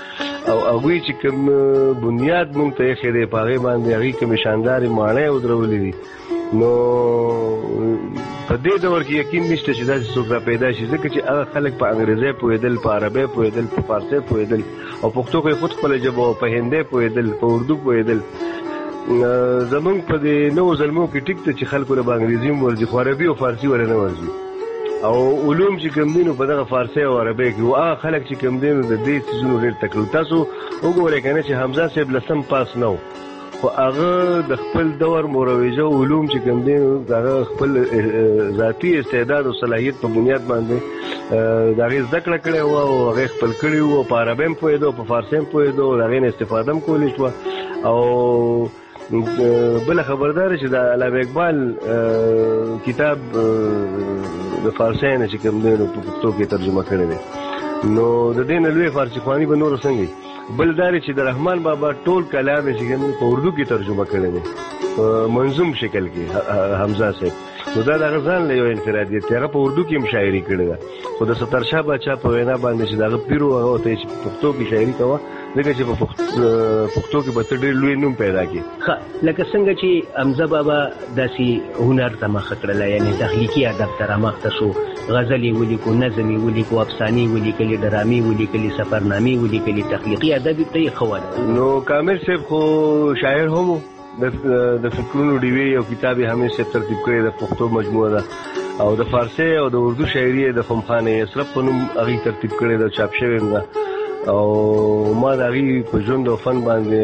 او هغوی چې کوم بنیاد مونږ ته ایښی دی په هغې باندې هغې کومې شاندارې ماڼۍ ودرولې دي نو په دې دور کې یقین نشته چې داسې څوک را پیدا شي ځکه چې هغه خلک په انګریزۍ پوهېدل په عربۍ پوهېدل په فارسۍ پوهېدل او پښتو کې خود خپله ژبه په هندۍ پوهېدل په اردو پوهېدل زمونږ په دې نوو زلمو کې ټیک ته چې خلکو له به انګریزي هم ورځي خو عربي او فارسي ور نه ورځي او علوم چې کوم دي نو په دغه فارسي او عربي کې او هغه خلک چې کوم دي نو د دې څیزونو ډېر تکلیف تاسو وګورئ که نه چې حمزه صاحب لسم پاس نه و خو هغه د خپل دور مروجه علوم چې کوم دي نو هغه خپل ذاتي استعداد او صلاحیت په بنیاد باندې د هغې زده کړه کړې وه او هغې خپل کړي وو په عربي هم پوهېده په فارسي هم پوهېده او د هغې نه استفاده هم کولی شوه او بله خبردار چې د علامه اقبال کتاب د فارسي نه چې کوم دی نو په پښتو کې ترجمه کړی دی نو د دې نه لوی فارسي خواني به نورو څنګه بل دا چې د رحمان بابا ټول کلام یې چې کوم په اردو کې ترجمه کړی دی په منظوم شکل کې حمزه صاحب نو دا د هغه ځان له یو انفرادیت دی هغه په اردو کې هم شاعري کړې ده خو د سترشاه باچا په وینا باندې چې د هغه پیر و هغه ته چې پښتو کې شاعري کوه ځکه چې په پښتو کې به ته ډېر لوی نوم پیدا کړي ښه لکه څنګه چې حمزه بابا داسې هنر ته مخه کړله یعنې تخلیقي ادب ته رامخته شو غزل یې ولیکو نظم یې ولیکو افسانې یې ولیکلې ډرامې یې ولیکلې سفرنامې یې ولیکلې تخلیقي ادب ته یې ښه وده نو کامل صاحب خو شاعر هم و د فکرونو ډیوې یو کتاب یې حمید صاحب ترتیب کړی د پښتو مجموعه ده او د فارسي او د اردو شاعري د خمخانه اشرف په نوم هغې ترتیب کړی ده چاپ شوی هم ده او ما د هغې په ژوند او فن باندې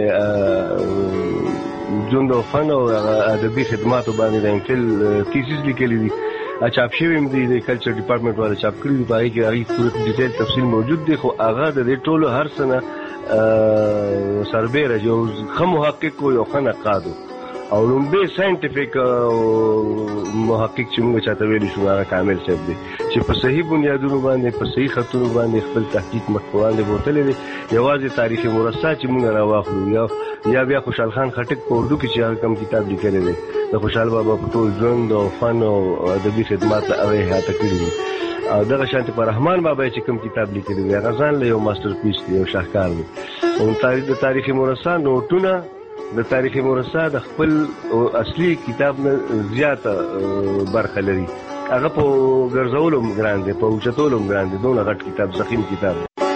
ژوند او فن او ادبي خدماتو باندې د امفل تیسیس لیکلی دي چاپ شوي هم دي د کلچر ډپارټمنټ والا چاپ کړي دي په هغې کې هغې پوره ډیټیل تفصیل موجود دی خو هغه د دې ټولو هر څه نه سربیره یو ښه محقق و یو ښه نقاد و او لومبی ساینټیفیک محقق چې موږ چاته ویلی شو هغه کامل صاحب دی چې په صحیح بنیادونو باندې په صحیح خطونو باندې خپل تحقیق مخ په وړاندې بوتلی دی یوازې تاریخ مرصع چې موږ راواخلو یا یا بیا خوشحال خان خټک په اردو کې چې هغه کم کتاب لیکلی دی د خوشحال بابا په ټول ژوند او فن او ادبي خدمات هغه احاطه کړي دي او دغه شانتې په رحمان بابا چې کوم کتاب لیکلی دی هغه ځان له یو ماسټر پیس دی یو شاهکار دی او د تاریخ مرصع نوټونه د تاریخ مرصع د خپل اصلي کتاب نه زیاته برخه لري هغه په ګرځولو هم ګران دی په اوچتولو هم ګران دی دونه غټ کتاب ضخیم کتاب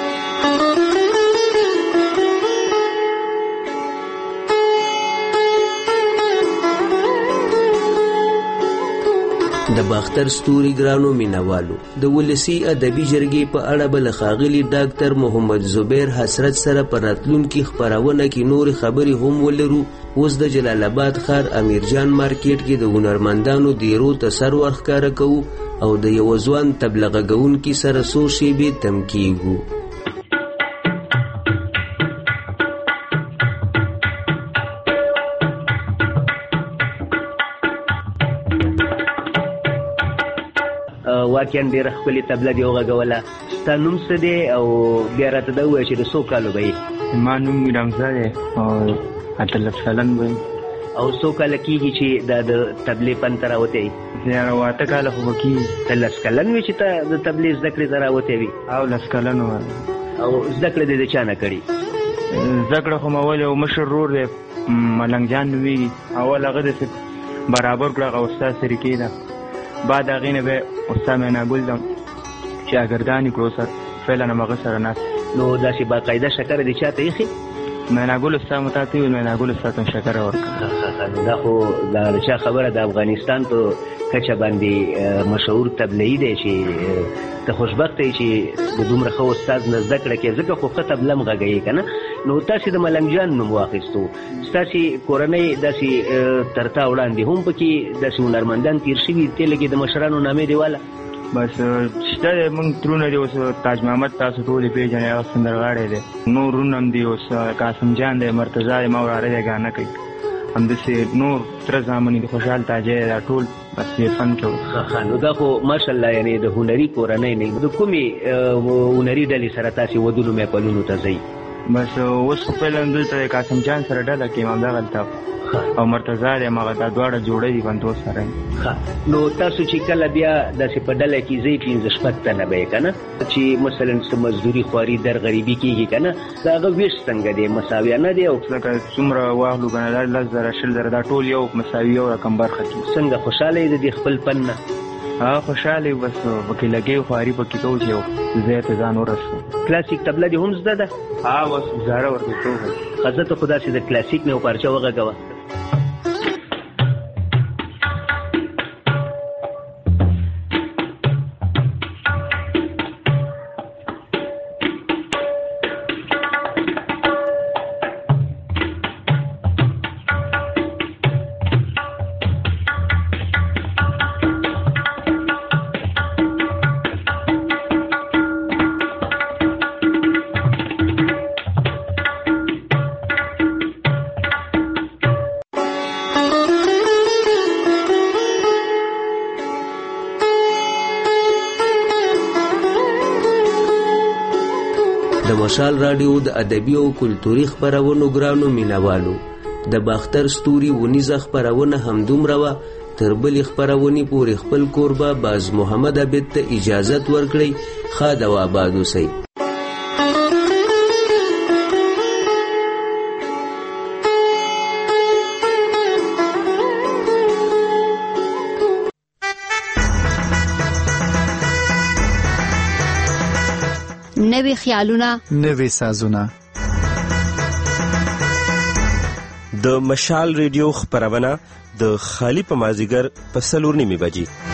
د باختر ستوري ګرانو مینوالو د ولسی ادبي جرګې په اړه بل ښاغلي ډاکټر محمد زبیر حسرت سره پر راتلونکي خپرونه کې نور خبرې هم ولرو اوس د جلال آباد ښار امیرجان مارکیټ کې د هنرمندانو دیرو ته سر ورښکاره کوو او د یو ځوان تبلیغه کوونکي سره څو شیبې تم کیږو واقعا ډېره ښکلې طبله دې وغږوله ستا نوم څه دی او بیا راته دا ووایه چې د څو کالو به یې زما نوم رمزه دی او اتلس کلن به یم او څو کاله کېږي چې دا د طبلې فن ته راوتی یې یاره اته کاله خو به کېږي ته لس کلن وې چې ته د طبلې زده کړې ته راوتی وې او لس کلن و او زده کړه دې د چا نه کړې زده کړه خو مې اول یو مشر ورور دی ملنګ جان نومېږي اول هغه داسې برابر کړه هغه استاد سریکې ده بعد هغې نه به استاد میناګل ده چې شاګردان یې کړو سر فعلا هغه سره ناست نو داسې باقاعده شکره دې چاته ایښې میناګل استاد مو تا ته ویل میناګل استاد ته شکره ورکړه دا خو د چا خبره د افغانستان په کچه باندې مشهور طبله‌ای دی چې ته خوشبخته یې چې د دومره ښه استاد نه زده کړه کې ځکه خو ښه طبله هم غږوې که نه نو تاسې د ملنګ جان نوم واخیستو ستاسې کورنۍ داسې تر تا وړاندې هم پکې داسې هنرمندان تېر شوي دې لږې د مشرانو نامې دې واله بس شته دی موږ ترونه دي اوس تاج محمد تاسو ټولې پېژنئ هغه سندرغاړی دی نور ورونه هم دي اوس قاسم جان دی مرتضی دی ما وراره دی ګانه کوي همداسې نور تره زامن دي خوشحال تاجی دا ټول بس دې فن کې نو دا خو ماشاءالله یعنې د هنري کورنۍ نه د کومې هنري ډلې سره تاسې ودونو محفلونو ته ځئ بس اوس خو فعلا دلته د قاسم جان سره ډله کې همدغلته او مرتضی دی مغه دا دواړه جوړه دي بندو سره. نو تاسو چې کله بیا داسې په ډله کې ځئ پنځه شپږ تنه به یې که نه چې مثلا څه مزدوري خواري در غریبي کېږي که نه د هغه ویش څنګه دی مساویانه دی او لکه څومره واخلو که نه دا لس زره شل زره دا ټول یو مساوي یو رقم برخه کېږي. څنګه خوشحاله یې د دې خپل پن نه؟ ها خوشحاله بس پکې لګې خواري پکې کوو چې یو ځای ته ځان ورسو. کلاسیک طبله دې هم زده ده؟ ها بس ګزاره ورته کوو. ښه زه ته خو داسې د کلاسیک نه یو پارچه وغږوه. د مشال راډیو د ادبي او کلتوري خپرونو ګرانو مینوالو د باختر ستوري ونیزه خپرونه همدومره وه. تر بلې خپرونې پورې خپل کوربه باز محمد عبید ته اجازت ورکړئ. ښاد او آباد اوسئ. نوې خیالونه، نوې سازونه. د مشال ریډیو خپرونه د خالی په مازیګر په څلور نیمې بجې